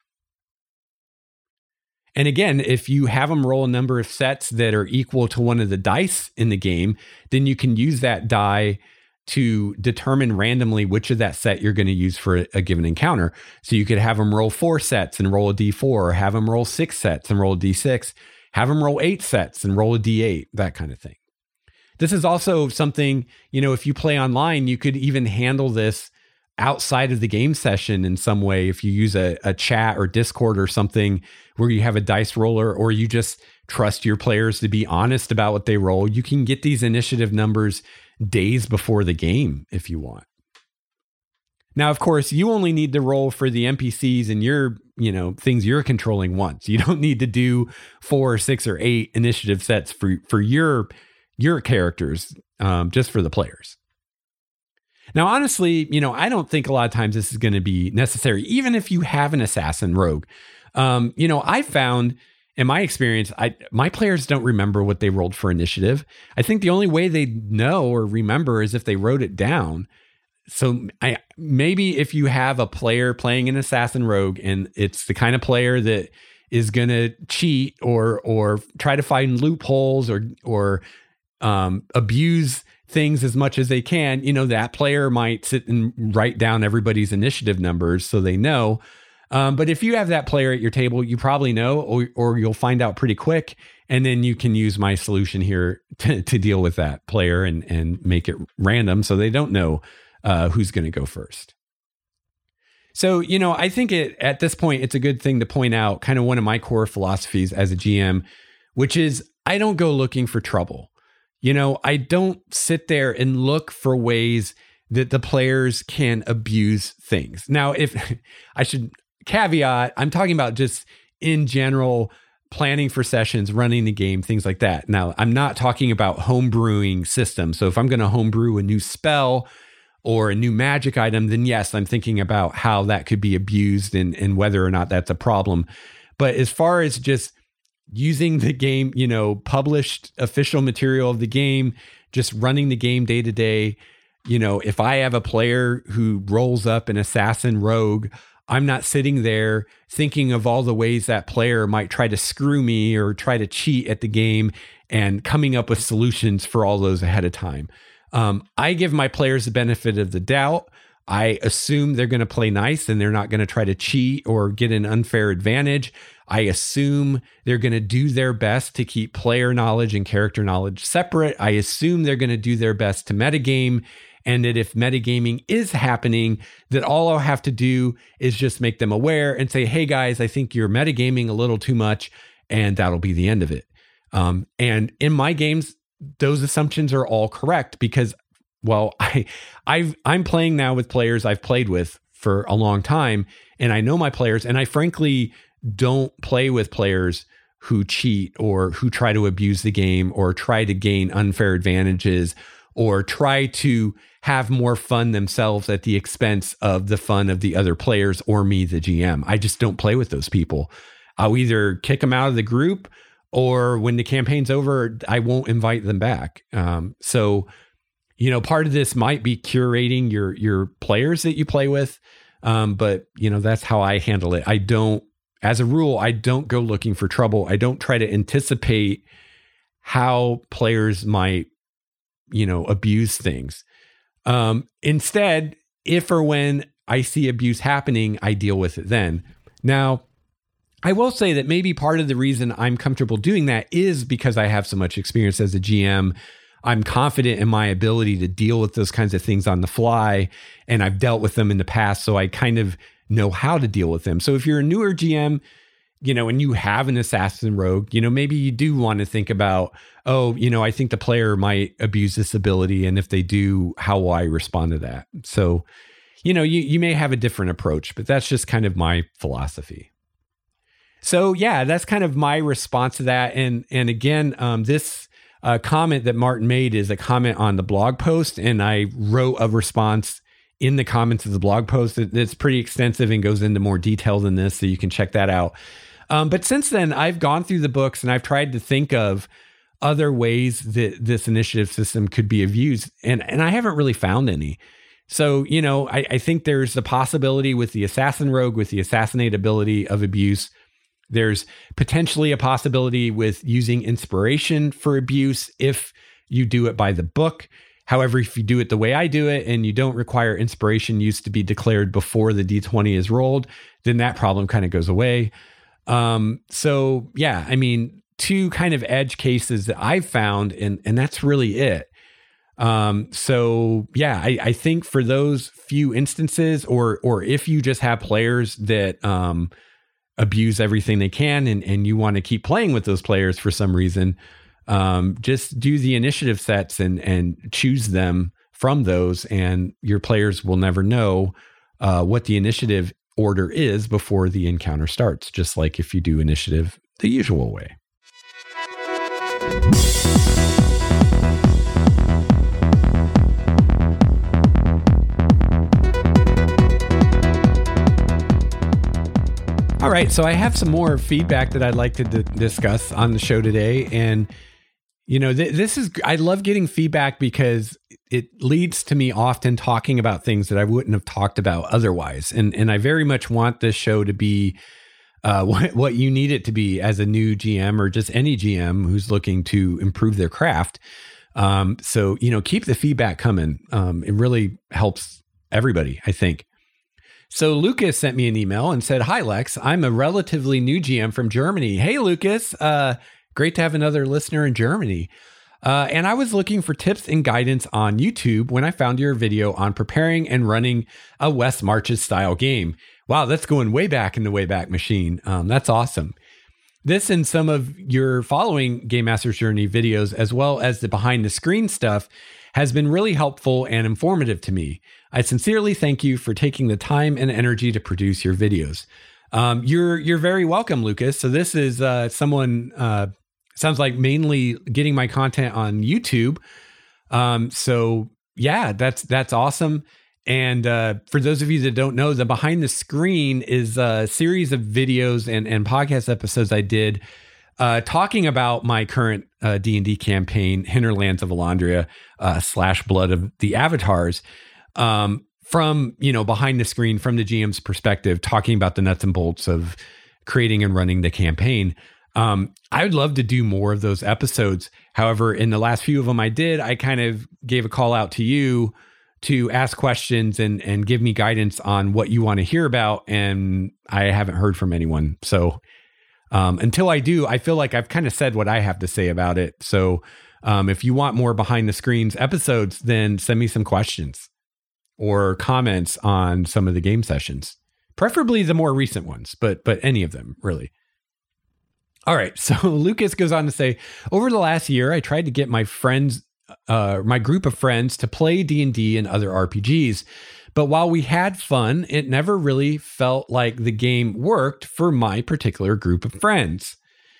And again, if you have them roll a number of sets that are equal to one of the dice in the game, then you can use that die to determine randomly which of that set you're going to use for a, a given encounter. So you could have them roll four sets and roll a d four, or have them roll six sets and roll a d six, have them roll eight sets and roll a d eight, that kind of thing. This is also something, you know, if you play online, you could even handle this outside of the game session in some way. If you use a, a chat or Discord or something where you have a dice roller, or you just trust your players to be honest about what they roll, you can get these initiative numbers days before the game if you want. Now, of course, you only need to roll for the N P Cs and your, you know, things you're controlling once. You don't need to do four or six or eight initiative sets for, for your, your characters, um, just for the players. Now, honestly, you know, I don't think a lot of times this is going to be necessary, even if you have an assassin rogue. Um, you know, I found in my experience, I my players don't remember what they rolled for initiative. I think the only way they know or remember is if they wrote it down. So I, maybe if you have a player playing an assassin rogue and it's the kind of player that is going to cheat or or try to find loopholes or or um, abuse things as much as they can, you know, that player might sit and write down everybody's initiative numbers so they know. Um, but if you have that player at your table, you probably know, or, or you'll find out pretty quick. And then you can use my solution here to, to deal with that player and, and make it random so they don't know uh, who's going to go first. So, you know, I think it, at this point, it's a good thing to point out kind of one of my core philosophies as a G M, which is I don't go looking for trouble. You know, I don't sit there and look for ways that the players can abuse things. Now, if I should caveat, I'm talking about just in general planning for sessions, running the game, things like that. Now, I'm not talking about homebrewing systems. So if I'm going to homebrew a new spell or a new magic item, then yes, I'm thinking about how that could be abused and, and whether or not that's a problem. But as far as just using the game, you know, published official material of the game, just running the game day to day, you know, if I have a player who rolls up an assassin rogue, I'm not sitting there thinking of all the ways that player might try to screw me or try to cheat at the game and coming up with solutions for all those ahead of time. Um, I give my players the benefit of the doubt. I assume they're going to play nice and they're not going to try to cheat or get an unfair advantage. I assume they're going to do their best to keep player knowledge and character knowledge separate. I assume they're going to do their best to metagame, and that if metagaming is happening, that all I'll have to do is just make them aware and say, hey guys, I think you're metagaming a little too much. and that'll be the end of it. Um, and in my games, those assumptions are all correct because, well, I, I've, I'm playing now with players I've played with for a long time, and I know my players, and I frankly don't play with players who cheat or who try to abuse the game or try to gain unfair advantages or try to have more fun themselves at the expense of the fun of the other players or me, the G M. I just don't play with those people. I'll either kick them out of the group, or when the campaign's over, I won't invite them back. Um, so, you know, part of this might be curating your your players that you play with, um, but, you know, that's how I handle it. I don't, as a rule, I don't go looking for trouble. I don't try to anticipate how players might, you know, abuse things. Um, instead, if or when I see abuse happening, I deal with it then. Now, I will say that maybe part of the reason I'm comfortable doing that is because I have so much experience as a G M. I'm confident in my ability to deal with those kinds of things on the fly, and I've dealt with them in the past, so I kind of know how to deal with them. So if you're a newer G M, you know, and you have an assassin rogue, you know, maybe you do want to think about, oh, you know, I think the player might abuse this ability, and if they do, how will I respond to that? So, you know, you you may have a different approach, but that's just kind of my philosophy. So yeah, that's kind of my response to that. And and again, um, this uh, comment that Martin made is a comment on the blog post, and I wrote a response in the comments of the blog post. It's pretty extensive and goes into more detail than this, so you can check that out. Um, but since then, I've gone through the books and I've tried to think of other ways that this initiative system could be abused, and and I haven't really found any. So, you know, I, I think there's the possibility with the assassin rogue, with the assassinate ability of abuse. There's potentially a possibility with using inspiration for abuse if you do it by the book. However, if you do it the way I do it and you don't require inspiration use to be declared before the D twenty is rolled, then that problem kind of goes away. Um, so yeah, I mean, two kind of edge cases that I've found, and, and that's really it. Um, so yeah, I, I think for those few instances, or, or if you just have players that, um, abuse everything they can, and, and you want to keep playing with those players for some reason, um, just do the initiative sets and, and choose them from those, and your players will never know, uh, what the initiative order is before the encounter starts, just like if you do initiative the usual way. All right, so I have some more feedback that I'd like to d- discuss on the show today. And, you know, th- this is, I love getting feedback because it leads to me often talking about things that I wouldn't have talked about otherwise. And and I very much want this show to be uh, what, what you need it to be as a new G M, or just any G M who's looking to improve their craft. Um, so, you know, keep the feedback coming. Um, it really helps everybody, I think. So Lucas sent me an email and said, "Hi, Lex. I'm a relatively new G M from Germany." Hey, Lucas. Uh, great to have another listener in Germany. Uh, and I was looking for tips and guidance on YouTube when I found your video on preparing and running a West Marches style game. Wow, that's going way back in the Wayback Machine. Um, that's awesome. This and some of your following Game Master's Journey videos, as well as the behind the screen stuff, has been really helpful and informative to me. I sincerely thank you for taking the time and energy to produce your videos. Um, you're you're very welcome, Lucas. So this is uh, someone, uh, sounds like mainly getting my content on YouTube. Um, so yeah, that's that's awesome. And uh, for those of you that don't know, the behind the screen is a series of videos and, and podcast episodes I did uh, talking about my current uh, D and D campaign, Hinterlands of Elandria uh, slash Blood of the Avatars, um, from, you know, behind the screen, from the G M's perspective, talking about the nuts and bolts of creating and running the campaign. Um, I would love to do more of those episodes. However, in the last few of them I did, I kind of gave a call out to you to ask questions and and give me guidance on what you want to hear about. And I haven't heard from anyone. So um, until I do, I feel like I've kind of said what I have to say about it. So um, if you want more behind the screens episodes, then send me some questions or comments on some of the game sessions, preferably the more recent ones, but but any of them really. All right. So Lucas goes on to say, over the last year, I tried to get my friends, uh, my group of friends to play D and D and other R P Gs. But while we had fun, it never really felt like the game worked for my particular group of friends.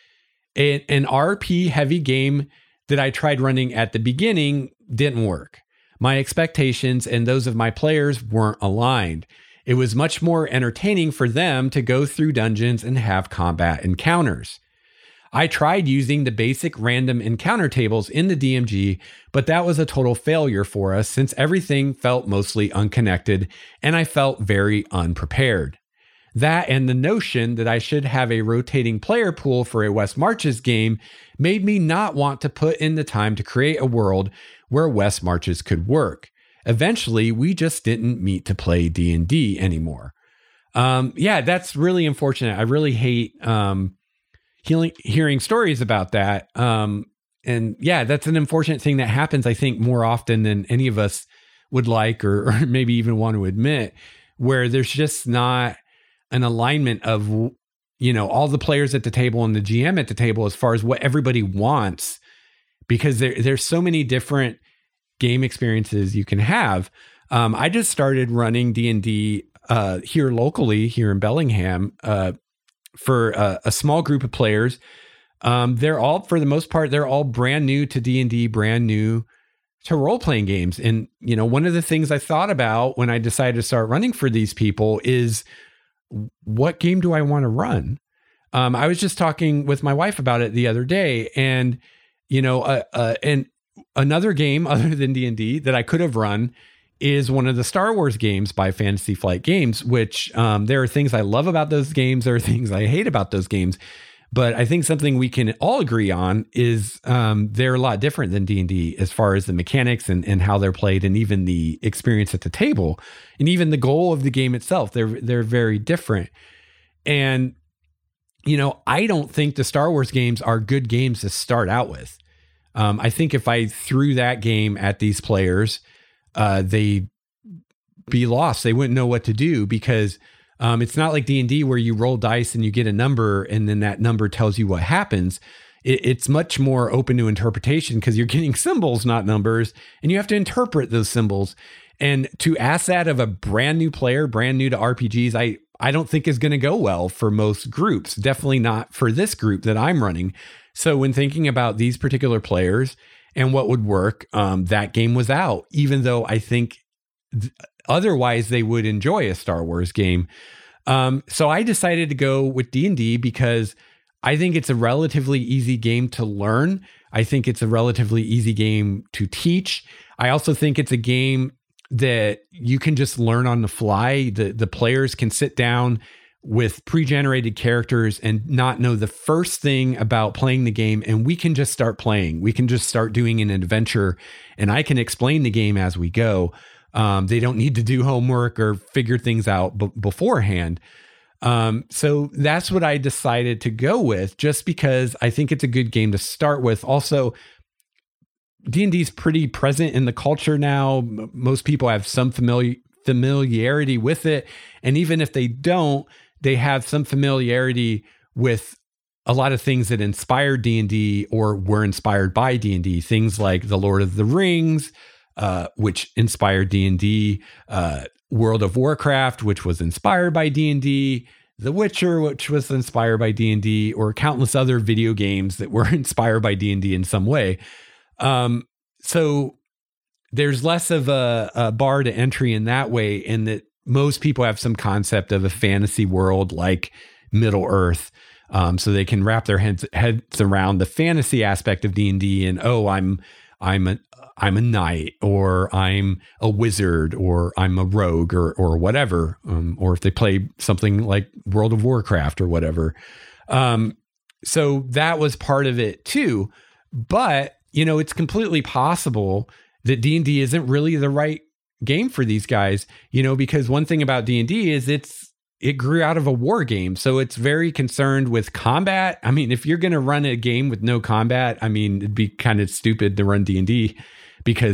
It, an R P heavy game that I tried running at the beginning didn't work. My expectations and those of my players weren't aligned. It was much more entertaining for them to go through dungeons and have combat encounters. I tried using the basic random encounter tables in the D M G, but that was a total failure for us since everything felt mostly unconnected and I felt very unprepared. That and the notion that I should have a rotating player pool for a West Marches game made me not want to put in the time to create a world where West Marches could work. Eventually, we just didn't meet to play D and D anymore. Um, yeah, that's really unfortunate. I really hate um, hearing, hearing stories about that. Um, and yeah, that's an unfortunate thing that happens, I think, more often than any of us would like or, or maybe even want to admit, where there's just not an alignment of, you know, all the players at the table and the G M at the table as far as what everybody wants, because there, there's so many different game experiences you can have. Um, I just started running D and D uh, here locally, here in Bellingham, uh, for a, a small group of players. Um, they're all, for the most part, they're all brand new to D and D, brand new to role-playing games. And, you know, one of the things I thought about when I decided to start running for these people is, what game do I want to run? Um, I was just talking with my wife about it the other day, and, you know, uh, uh, and another game other than D and D that I could have run is one of the Star Wars games by Fantasy Flight Games, which um, there are things I love about those games. There are things I hate about those games. But I think something we can all agree on is um, they're a lot different than D and D as far as the mechanics and, and how they're played, and even the experience at the table, and even the goal of the game itself. They're they're very different. And, you know, I don't think the Star Wars games are good games to start out with. Um, I think if I threw that game at these players, uh, they'd be lost. They wouldn't know what to do, because Um, it's not like D and D where you roll dice and you get a number and then that number tells you what happens. It, it's much more open to interpretation because you're getting symbols, not numbers, and you have to interpret those symbols. And to ask that of a brand new player, brand new to R P Gs, I, I don't think is going to go well for most groups. Definitely not for this group that I'm running. So when thinking about these particular players and what would work, um, that game was out, even though I think th- otherwise they would enjoy a Star Wars game. Um, so I decided to go with D and D because I think it's a relatively easy game to learn. I think it's a relatively easy game to teach. I also think it's a game that you can just learn on the fly. The, the players can sit down with pre-generated characters and not know the first thing about playing the game, and we can just start playing. We can just start doing an adventure, and I can explain the game as we go. Um, they don't need to do homework or figure things out b- beforehand. Um, so that's what I decided to go with, just because I think it's a good game to start with. Also, D and D is pretty present in the culture now. M- most people have some familiar familiarity with it. And even if they don't, they have some familiarity with a lot of things that inspired D and D or were inspired by D and D. Things like The Lord of the Rings, Uh, which inspired D and D, uh, World of Warcraft, which was inspired by D and D, The Witcher, which was inspired by D and D, or countless other video games that were inspired by D and D in some way. Um, so there's less of a, a bar to entry in that way, in that most people have some concept of a fantasy world like Middle Earth. Um, so they can wrap their heads, heads around the fantasy aspect of D and D, and, oh, I'm, I'm a, I'm a knight, or I'm a wizard, or I'm a rogue, or or whatever. Um, or if they play something like World of Warcraft or whatever. Um, so that was part of it too. But, you know, it's completely possible that D and D isn't really the right game for these guys, you know, because one thing about D and D is it's, it grew out of a war game. So it's very concerned with combat. I mean, if you're going to run a game with no combat, I mean, it'd be kind of stupid to run D and D, because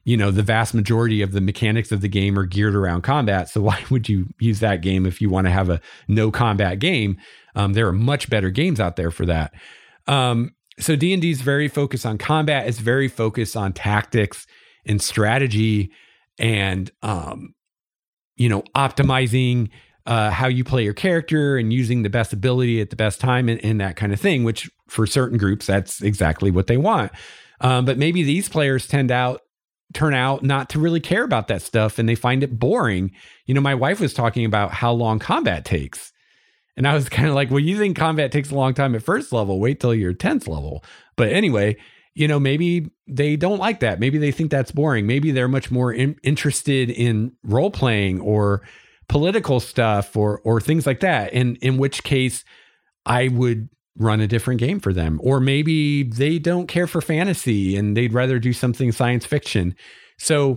you know, the vast majority of the mechanics of the game are geared around combat. So why would you use that game if you want to have a no combat game? Um, there are much better games out there for that. Um, so D and D is very focused on combat. It's very focused on tactics and strategy and, um, you know, optimizing uh, how you play your character and using the best ability at the best time and, and that kind of thing, which for certain groups, that's exactly what they want. Um, but maybe these players tend out, turn out not to really care about that stuff and they find it boring. You know, my wife was talking about how long combat takes. And I was kind of like, well, you think combat takes a long time at first level, wait till you're tenth level. But anyway, you know, maybe they don't like that. Maybe they think that's boring. Maybe they're much more in, interested in role playing or political stuff or or things like that. And in which case I would run a different game for them. Or maybe they don't care for fantasy and they'd rather do something science fiction. So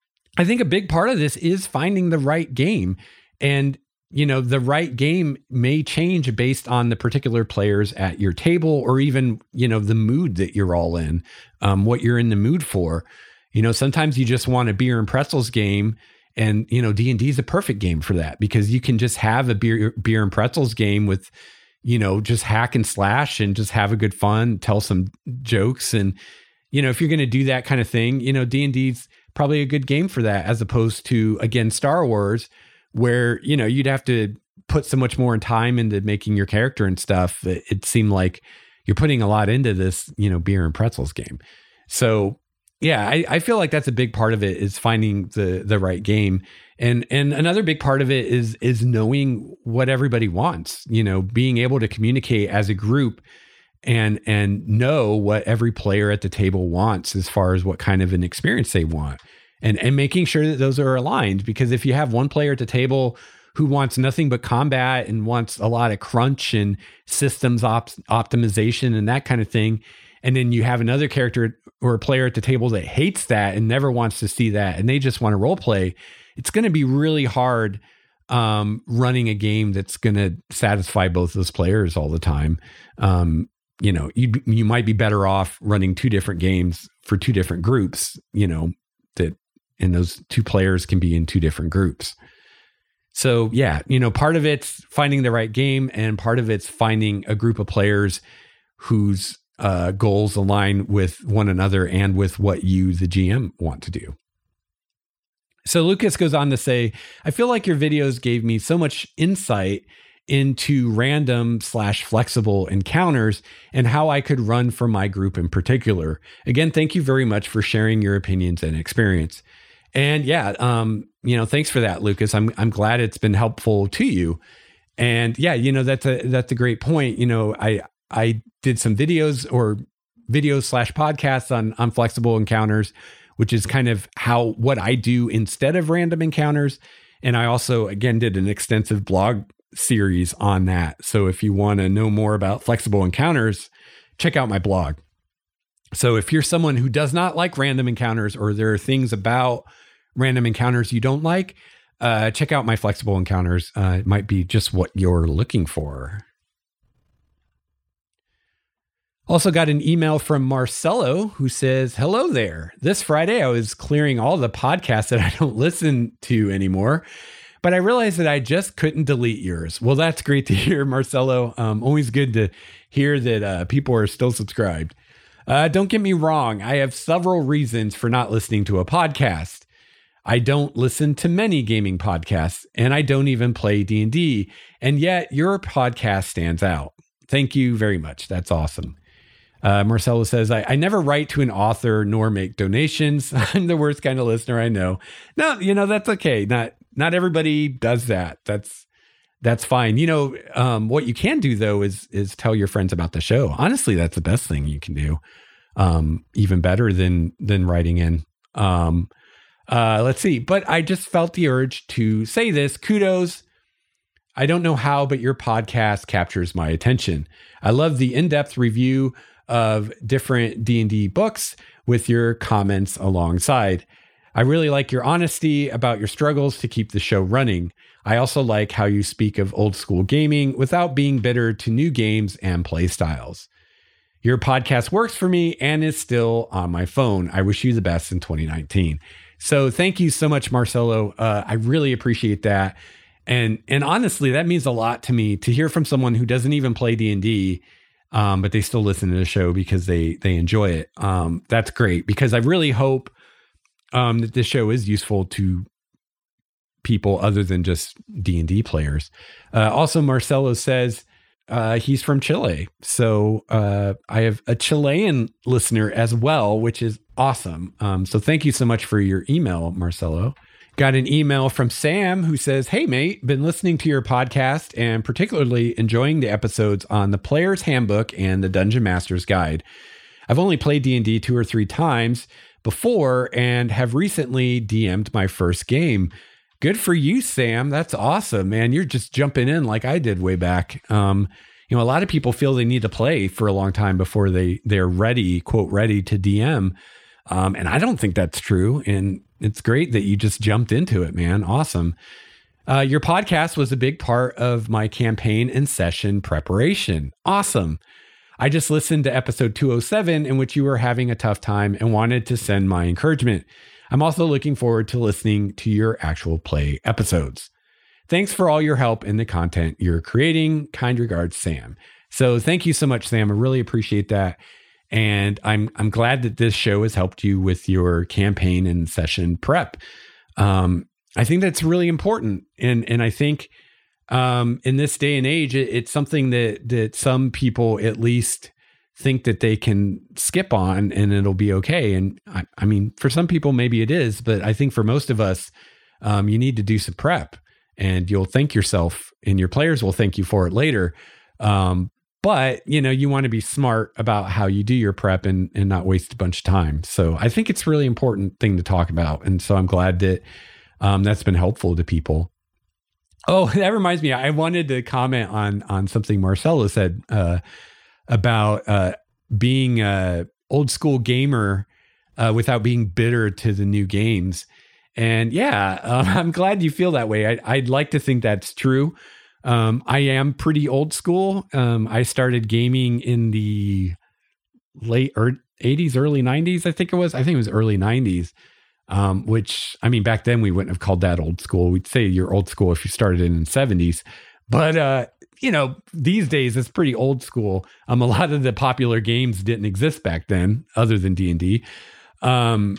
I think a big part of this is finding the right game. And you know, the right game may change based on the particular players at your table or even, you know, the mood that you're all in, um, what you're in the mood for. You know, sometimes you just want a beer and pretzels game and, you know, D and D is a perfect game for that because you can just have a beer, beer and pretzels game with, you know, just hack and slash and just have a good fun, tell some jokes. And, you know, if you're going to do that kind of thing, you know, D and D's probably a good game for that as opposed to, again, Star Wars, where, you know, you'd have to put so much more time into making your character and stuff. It, it seemed like you're putting a lot into this, you know, beer and pretzels game. So yeah, I, I feel like that's a big part of it is finding the the right game. And and another big part of it is is knowing what everybody wants, you know, being able to communicate as a group and and know what every player at the table wants as far as what kind of an experience they want. And and making sure that those are aligned, because if you have one player at the table who wants nothing but combat and wants a lot of crunch and systems op- optimization and that kind of thing, and then you have another character or a player at the table that hates that and never wants to see that, and they just want to role play, it's going to be really hard um, running a game that's going to satisfy both those players all the time. Um, you know, you you might be better off running two different games for two different groups, you know, that and those two players can be in two different groups. So yeah, you know, part of it's finding the right game and part of it's finding a group of players whose uh, goals align with one another and with what you, the G M, want to do. So Lucas goes on to say, I feel like your videos gave me so much insight into random slash flexible encounters and how I could run for my group in particular. Again, thank you very much for sharing your opinions and experience. And yeah, um, you know, thanks for that, Lucas. I'm I'm glad it's been helpful to you. And yeah, you know, that's a that's a great point. You know, I I did some videos or videos slash podcasts on on flexible encounters, which is kind of how what I do instead of random encounters. And I also again did an extensive blog series on that. So if you want to know more about flexible encounters, check out my blog. So if you're someone who does not like random encounters, or there are things about random encounters you don't like, uh, check out my flexible encounters. Uh, it might be just what you're looking for. Also got an email from Marcelo who says, hello there. This Friday, I was clearing all the podcasts that I don't listen to anymore, but I realized that I just couldn't delete yours. Well, that's great to hear, Marcelo. Um, always good to hear that uh, people are still subscribed. Uh, don't get me wrong. I have several reasons for not listening to a podcast. I don't listen to many gaming podcasts, and I don't even play D and D. And yet your podcast stands out. Thank you very much. That's awesome. Uh, Marcelo says, I, I never write to an author nor make donations. I'm the worst kind of listener I know. No, you know, that's okay. Not, not everybody does that. That's, that's fine. You know, um, what you can do though, is, is tell your friends about the show. Honestly, that's the best thing you can do. Um, even better than, than writing in. Um, uh, let's see, but I just felt the urge to say this. Kudos. I don't know how, but your podcast captures my attention. I love the in-depth review of different D and D books with your comments alongside. I really like your honesty about your struggles to keep the show running. I also like how you speak of old school gaming without being bitter to new games and play styles. Your podcast works for me and is still on my phone. I wish you the best in twenty nineteen. So thank you so much, Marcelo. Uh, I really appreciate that. And and honestly, that means a lot to me to hear from someone who doesn't even play D and D, um, but they still listen to the show because they they enjoy it. Um, that's great, because I really hope um, that this show is useful to people other than just D and D players. Uh, also, Marcelo says, Uh, he's from Chile. So uh, I have a Chilean listener as well, which is awesome. Um, so thank you so much for your email, Marcelo. Got an email from Sam who says, "Hey, mate, been listening to your podcast and particularly enjoying the episodes on the Player's Handbook and the Dungeon Master's Guide. I've only played D and D two or three times before and have recently D M'd my first game." Good for you, Sam. That's awesome, man. You're just jumping in like I did way back. Um, you know, a lot of people feel they need to play for a long time before they they're ready, quote, ready to D M. Um, and I don't think that's true. And it's great that you just jumped into it, man. Awesome. Uh, your podcast was a big part of my campaign and session preparation. Awesome. I just listened to episode two oh seven in which you were having a tough time and wanted to send my encouragement. I'm also looking forward to listening to your actual play episodes. Thanks for all your help in the content you're creating. Kind regards, Sam. So thank you so much, Sam. I really appreciate that. And I'm I'm glad that this show has helped you with your campaign and session prep. Um, I think that's really important. And and I think um, in this day and age, it, it's something that that some people at least think that they can skip on and it'll be okay. And I, I mean, for some people, maybe it is, but I think for most of us, um, you need to do some prep and you'll thank yourself and your players will thank you for it later. Um, but you know, you want to be smart about how you do your prep and, and not waste a bunch of time. So I think it's a really important thing to talk about. And so I'm glad that um, that's been helpful to people. Oh, that reminds me, I wanted to comment on, on something Marcelo said, uh, about uh, being a old school gamer uh, without being bitter to the new games. And yeah, uh, I'm glad you feel that way. I, I'd like to think that's true. Um, I am pretty old school. Um, I started gaming in the late er- eighties, early nineties, I think it was. I think it was early nineties, um, which, I mean, back then we wouldn't have called that old school. We'd say you're old school if you started in the seventies. But, uh, you know, these days it's pretty old school. Um, a lot of the popular games didn't exist back then other than D and D. Um,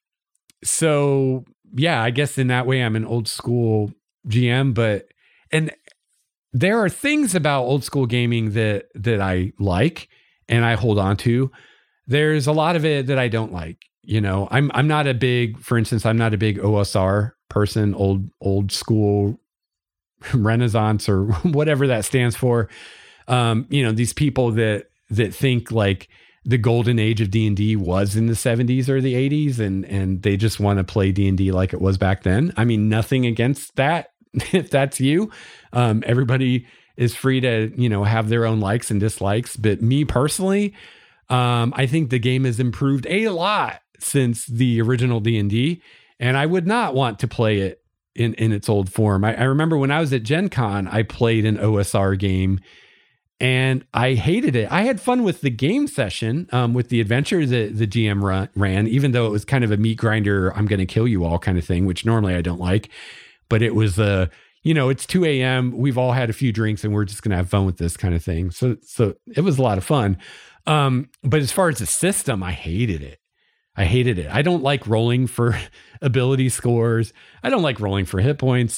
so yeah, I guess in that way I'm an old school G M, but, and there are things about old school gaming that, that I like and I hold on to. There's a lot of it that I don't like. You know, I'm, I'm not a big, for instance, I'm not a big O S R person, old, old school Renaissance or whatever that stands for. Um, you know, these people that that think like the golden age of D and D was in the seventies or the eighties and and they just want to play D and D like it was back then. I mean, nothing against that. If that's you, um, everybody is free to, you know, have their own likes and dislikes. But me personally, um, I think the game has improved a lot since the original D and D, and I would not want to play it in, in its old form. I, I remember when I was at Gen Con, I played an O S R game and I hated it. I had fun with the game session, um, with the adventure that the G M run, ran, even though it was kind of a meat grinder, I'm going to kill you all kind of thing, which normally I don't like. But it was, uh, you know, it's two a.m. We've all had a few drinks and we're just going to have fun with this kind of thing. So, so it was a lot of fun. Um, but as far as the system, I hated it. I hated it. I don't like rolling for ability scores. I don't like rolling for hit points.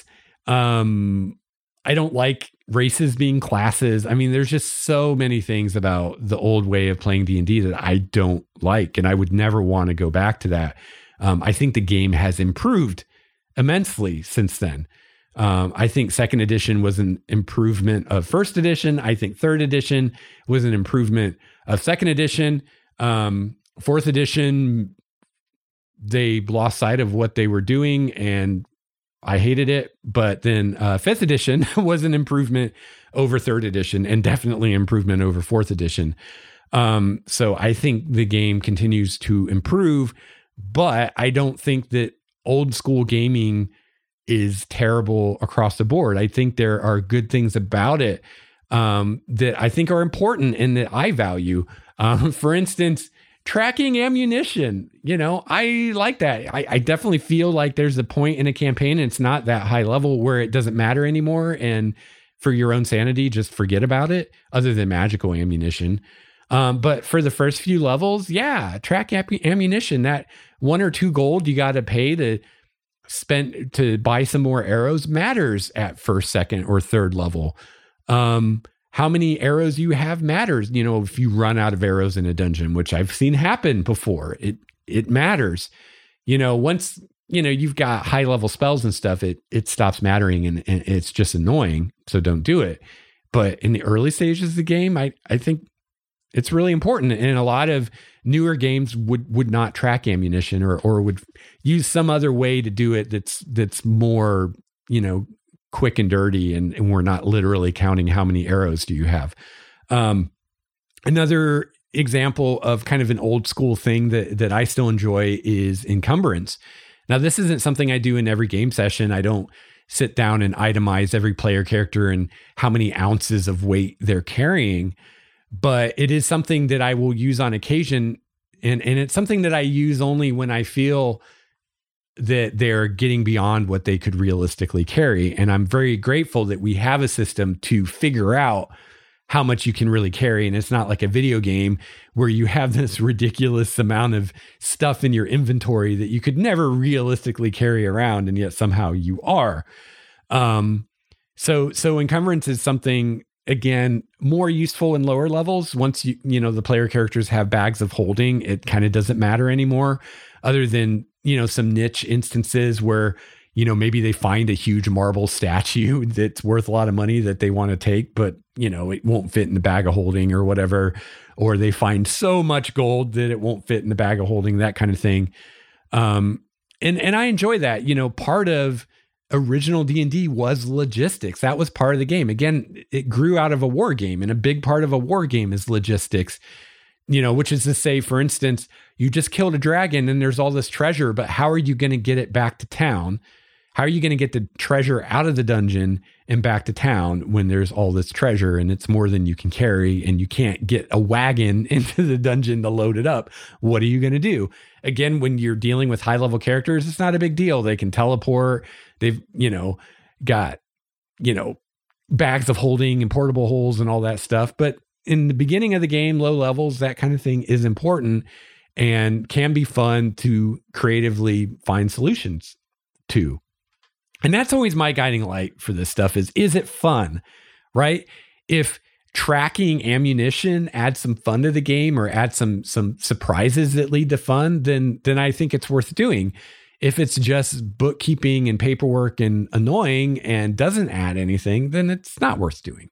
Um, I don't like races being classes. I mean, there's just so many things about the old way of playing D and D that I don't like, and I would never want to go back to that. Um, I think the game has improved immensely since then. Um, I think second edition was an improvement of first edition. I think third edition was an improvement of second edition. Um, fourth edition, they lost sight of what they were doing and I hated it. But then uh, fifth edition was an improvement over third edition and definitely improvement over fourth edition. Um, so I think the game continues to improve, but I don't think that old school gaming is terrible across the board. I think there are good things about it um, that I think are important and that I value. Um, for instance, tracking ammunition, you know, I like that. I, I definitely feel like there's a point in a campaign, and it's not that high level where it doesn't matter anymore. And for your own sanity, just forget about it, other than magical ammunition. Um, but for the first few levels, yeah, track ap- ammunition, that one or two gold you got to pay to spend to buy some more arrows matters at first, second, or third level. Um, How many arrows you have matters. You know, if you run out of arrows in a dungeon, which I've seen happen before, it it matters. You know, once, you know, you've got high level spells and stuff, it it stops mattering, and, and it's just annoying. So don't do it. But in the early stages of the game, I, I think it's really important. And a lot of newer games would would not track ammunition, or or would use some other way to do it that's that's more, you know, quick and dirty, and, and we're not literally counting how many arrows do you have. Um, another example of kind of an old school thing that, that I still enjoy is encumbrance. Now, this isn't something I do in every game session. I don't sit down and itemize every player character and how many ounces of weight they're carrying, but it is something that I will use on occasion. And, and it's something that I use only when I feel that they're getting beyond what they could realistically carry. And I'm very grateful that we have a system to figure out how much you can really carry. And it's not like a video game where you have this ridiculous amount of stuff in your inventory that you could never realistically carry around, and yet somehow you are. Um, so, so encumbrance is something, again, more useful in lower levels. Once you, you know, the player characters have bags of holding, it kind of doesn't matter anymore, other than, you know, some niche instances where, you know, maybe they find a huge marble statue that's worth a lot of money that they want to take, but, you know, it won't fit in the bag of holding or whatever, or they find so much gold that it won't fit in the bag of holding, that kind of thing. Um, and, and I enjoy that. You know, part of original D and D was logistics. That was part of the game. Again, it grew out of a war game, and a big part of a war game is logistics. You know, which is to say, for instance, you just killed a dragon and there's all this treasure, but how are you going to get it back to town? How are you going to get the treasure out of the dungeon and back to town when there's all this treasure and it's more than you can carry, and you can't get a wagon into the dungeon to load it up? What are you going to do? Again, when you're dealing with high level characters, it's not a big deal. They can teleport. They've, you know, got, you know, bags of holding and portable holes and all that stuff. But in the beginning of the game, low levels, that kind of thing is important and can be fun to creatively find solutions to. And that's always my guiding light for this stuff is, is it fun, right? If tracking ammunition adds some fun to the game, or adds some, some surprises that lead to fun, then, then I think it's worth doing. If it's just bookkeeping and paperwork and annoying and doesn't add anything, then it's not worth doing.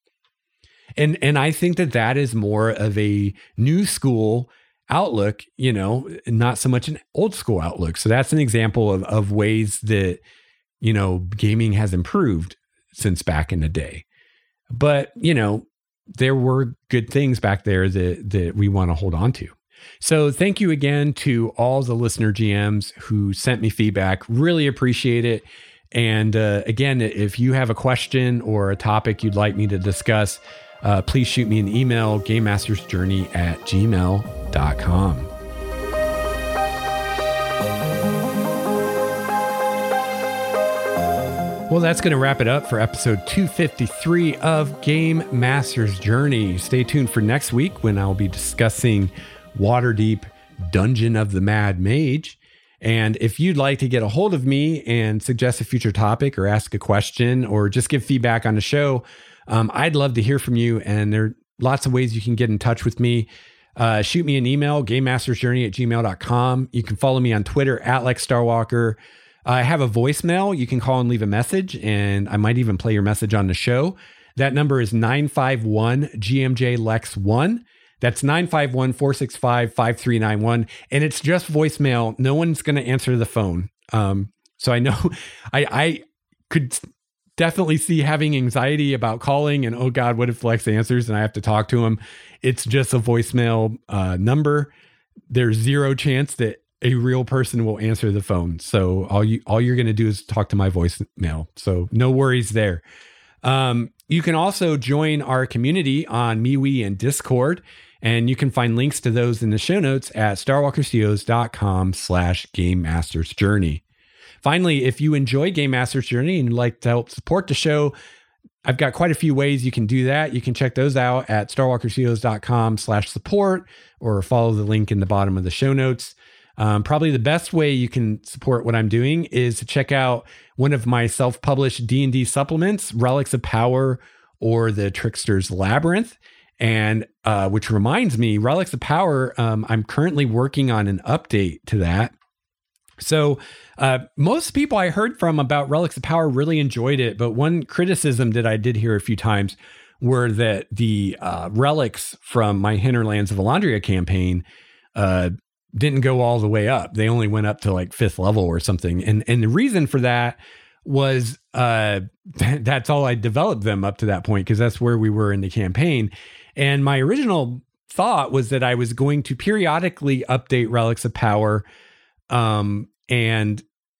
And and I think that that is more of a new school outlook, you know, not so much an old school outlook. So that's an example of, of ways that, you know, gaming has improved since back in the day. But, you know, there were good things back there that that we want to hold on to. So thank you again to all the listener G Ms who sent me feedback. Really appreciate it. And uh, again, if you have a question or a topic you'd like me to discuss, Uh, please shoot me an email, gamemastersjourney at gmail dot com. Well, that's going to wrap it up for episode two fifty-three of Game Master's Journey. Stay tuned for next week when I'll be discussing Waterdeep Dungeon of the Mad Mage. And if you'd like to get a hold of me and suggest a future topic, or ask a question, or just give feedback on the show, Um, I'd love to hear from you, and there are lots of ways you can get in touch with me. Uh, shoot me an email, gamemastersjourney at gmail dot com. You can follow me on Twitter at Lex Starwalker. I have a voicemail. You can call and leave a message, and I might even play your message on the show. That number is nine five one G M J Lex one. That's nine five one, four six five, five three nine one. And it's just voicemail. No one's going to answer the phone. Um, so I know I, I could definitely see having anxiety about calling and, oh God, what if Lex answers and I have to talk to him? It's just a voicemail uh, number. There's zero chance that a real person will answer the phone. So all you, all you're going to do is talk to my voicemail. So no worries there. Um, you can also join our community on MeWe and Discord. And you can find links to those in the show notes at starwalkerstudios.com slash Game Masters Journey. Finally, if you enjoy Game Masters Journey and you'd like to help support the show, I've got quite a few ways you can do that. You can check those out at starwalkerstudios.com slash support or follow the link in the bottom of the show notes. Um, probably the best way you can support what I'm doing is to check out one of my self-published D and D supplements, Relics of Power or the Trickster's Labyrinth. And uh, which reminds me, Relics of Power, um, I'm currently working on an update to that. So uh, most people I heard from about Relics of Power really enjoyed it. But one criticism that I did hear a few times were that the uh, relics from my Hinterlands of Elandria campaign uh, didn't go all the way up. They only went up to like fifth level or something. And, and the reason for that was uh, that's all I developed them up to that point, because that's where we were in the campaign. And my original thought was that I was going to periodically update Relics of Power um, and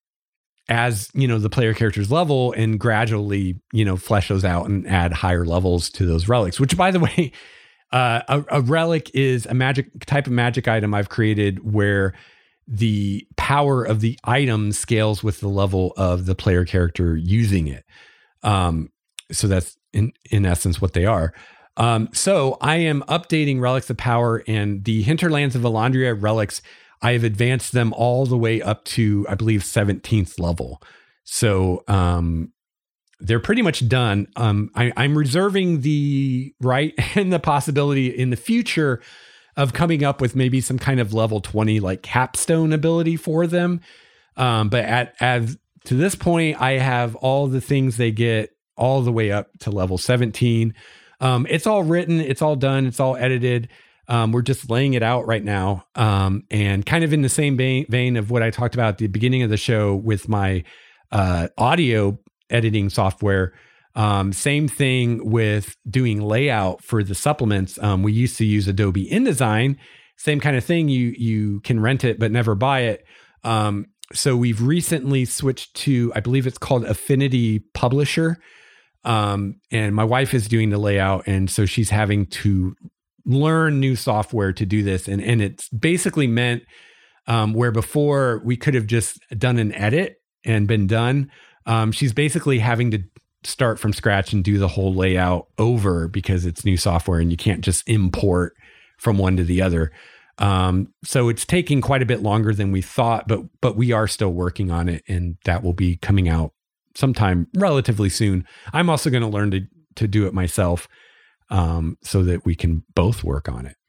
as, you know, the player character's level and gradually, you know, flesh those out and add higher levels to those relics, which by the way, uh, a, a relic is a magic type of magic item I've created where the power of the item scales with the level of the player character using it. Um, so that's in, in essence what they are. Um, so I am updating Relics of Power, and the Hinterlands of Elandria relics, I have advanced them all the way up to, I believe, seventeenth level. So um, they're pretty much done. Um, I, I'm reserving the right and the possibility in the future of coming up with maybe some kind of level twenty like capstone ability for them. Um, but at as to this point, I have all the things they get all the way up to level seventeen. Um, it's all written, it's all done, it's all edited. Um, we're just laying it out right now. Um, and kind of in the same vein, vein of what I talked about at the beginning of the show with my uh, audio editing software. Um, same thing with doing layout for the supplements. Um, we used to use Adobe InDesign. Same kind of thing. You you can rent it but never buy it. Um, so we've recently switched to, I believe it's called Affinity Publisher. Um, and my wife is doing the layout, and so she's having to learn new software to do this. And, and it's basically meant um, where before we could have just done an edit and been done. Um, she's basically having to start from scratch and do the whole layout over because it's new software and you can't just import from one to the other. Um, so it's taking quite a bit longer than we thought, but, but we are still working on it, and that will be coming out sometime relatively soon. I'm also going to learn to, to do it myself. Um, so that we can both work on it.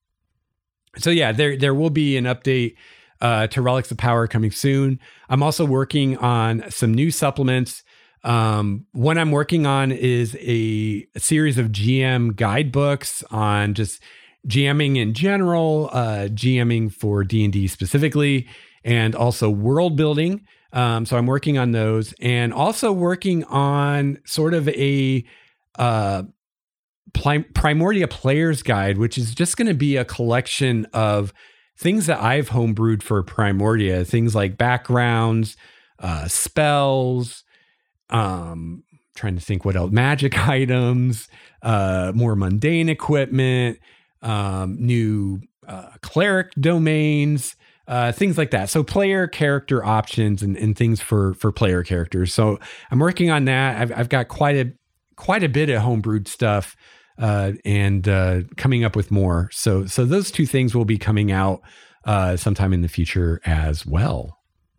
So yeah, there there will be an update uh, to Relics of Power coming soon. I'm also working on some new supplements. Um, one I'm working on is a, a series of G M guidebooks on just GMing in general, uh, GMing for D and D specifically, and also world building. Um, so I'm working on those, and also working on sort of a uh, Primordia Player's Guide, which is just going to be a collection of things that I've homebrewed for Primordia, things like backgrounds, uh, spells, um, trying to think what else, magic items, uh, more mundane equipment, um, new uh, cleric domains, uh, things like that. So player character options and, and things for, for player characters. So I'm working on that. I've, I've got quite a, quite a bit of homebrewed stuff, uh, and, uh, coming up with more. So, so those two things will be coming out, uh, sometime in the future as well.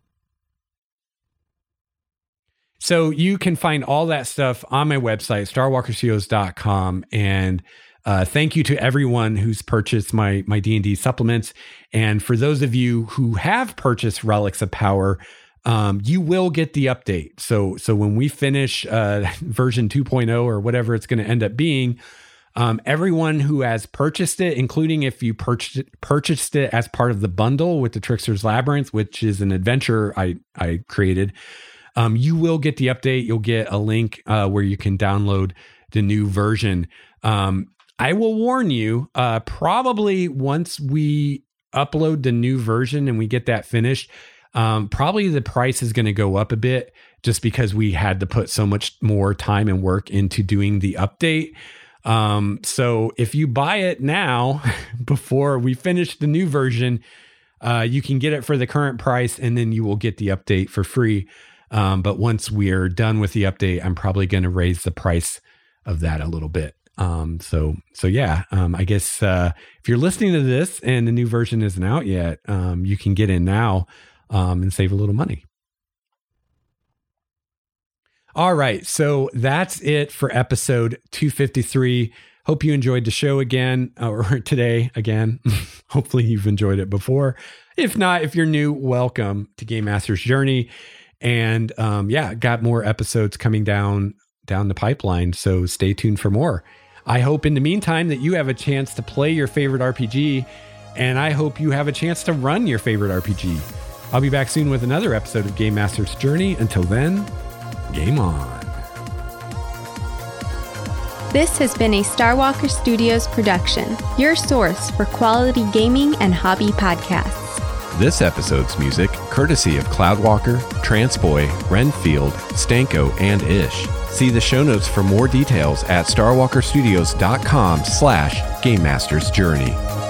So you can find all that stuff on my website, star walker studios dot com. And, uh, thank you to everyone who's purchased my, my D and D supplements. And for those of you who have purchased Relics of Power, Um, you will get the update. So, so when we finish uh, version two point oh or whatever it's going to end up being, um, everyone who has purchased it, including if you purchased it, purchased it as part of the bundle with the Trickster's Labyrinth, which is an adventure I I created, um, you will get the update. You'll get a link uh, where you can download the new version. Um, I will warn you, uh, probably once we upload the new version and we get that finished, Um, probably the price is going to go up a bit just because we had to put so much more time and work into doing the update. Um, so if you buy it now, before we finish the new version, uh, you can get it for the current price, and then you will get the update for free. Um, but once we're done with the update, I'm probably going to raise the price of that a little bit. Um, so, so yeah, um, I guess, uh, if you're listening to this and the new version isn't out yet, um, you can get in now, um, and save a little money. All right. So that's it for episode two fifty-three. Hope you enjoyed the show again, or today again. Hopefully you've enjoyed it before. If not, if you're new, welcome to Game Master's Journey. And, um, yeah, got more episodes coming down, down the pipeline. So stay tuned for more. I hope in the meantime that you have a chance to play your favorite R P G, and I hope you have a chance to run your favorite R P G. I'll be back soon with another episode of Game Master's Journey. Until then, game on.
This has been a Starwalker Studios production, your source for quality gaming and hobby podcasts.
This episode's music, courtesy of Cloudwalker, Transboy, Renfield, Stanko, and Ish. See the show notes for more details at starwalkerstudios.com slash Game Master's Journey.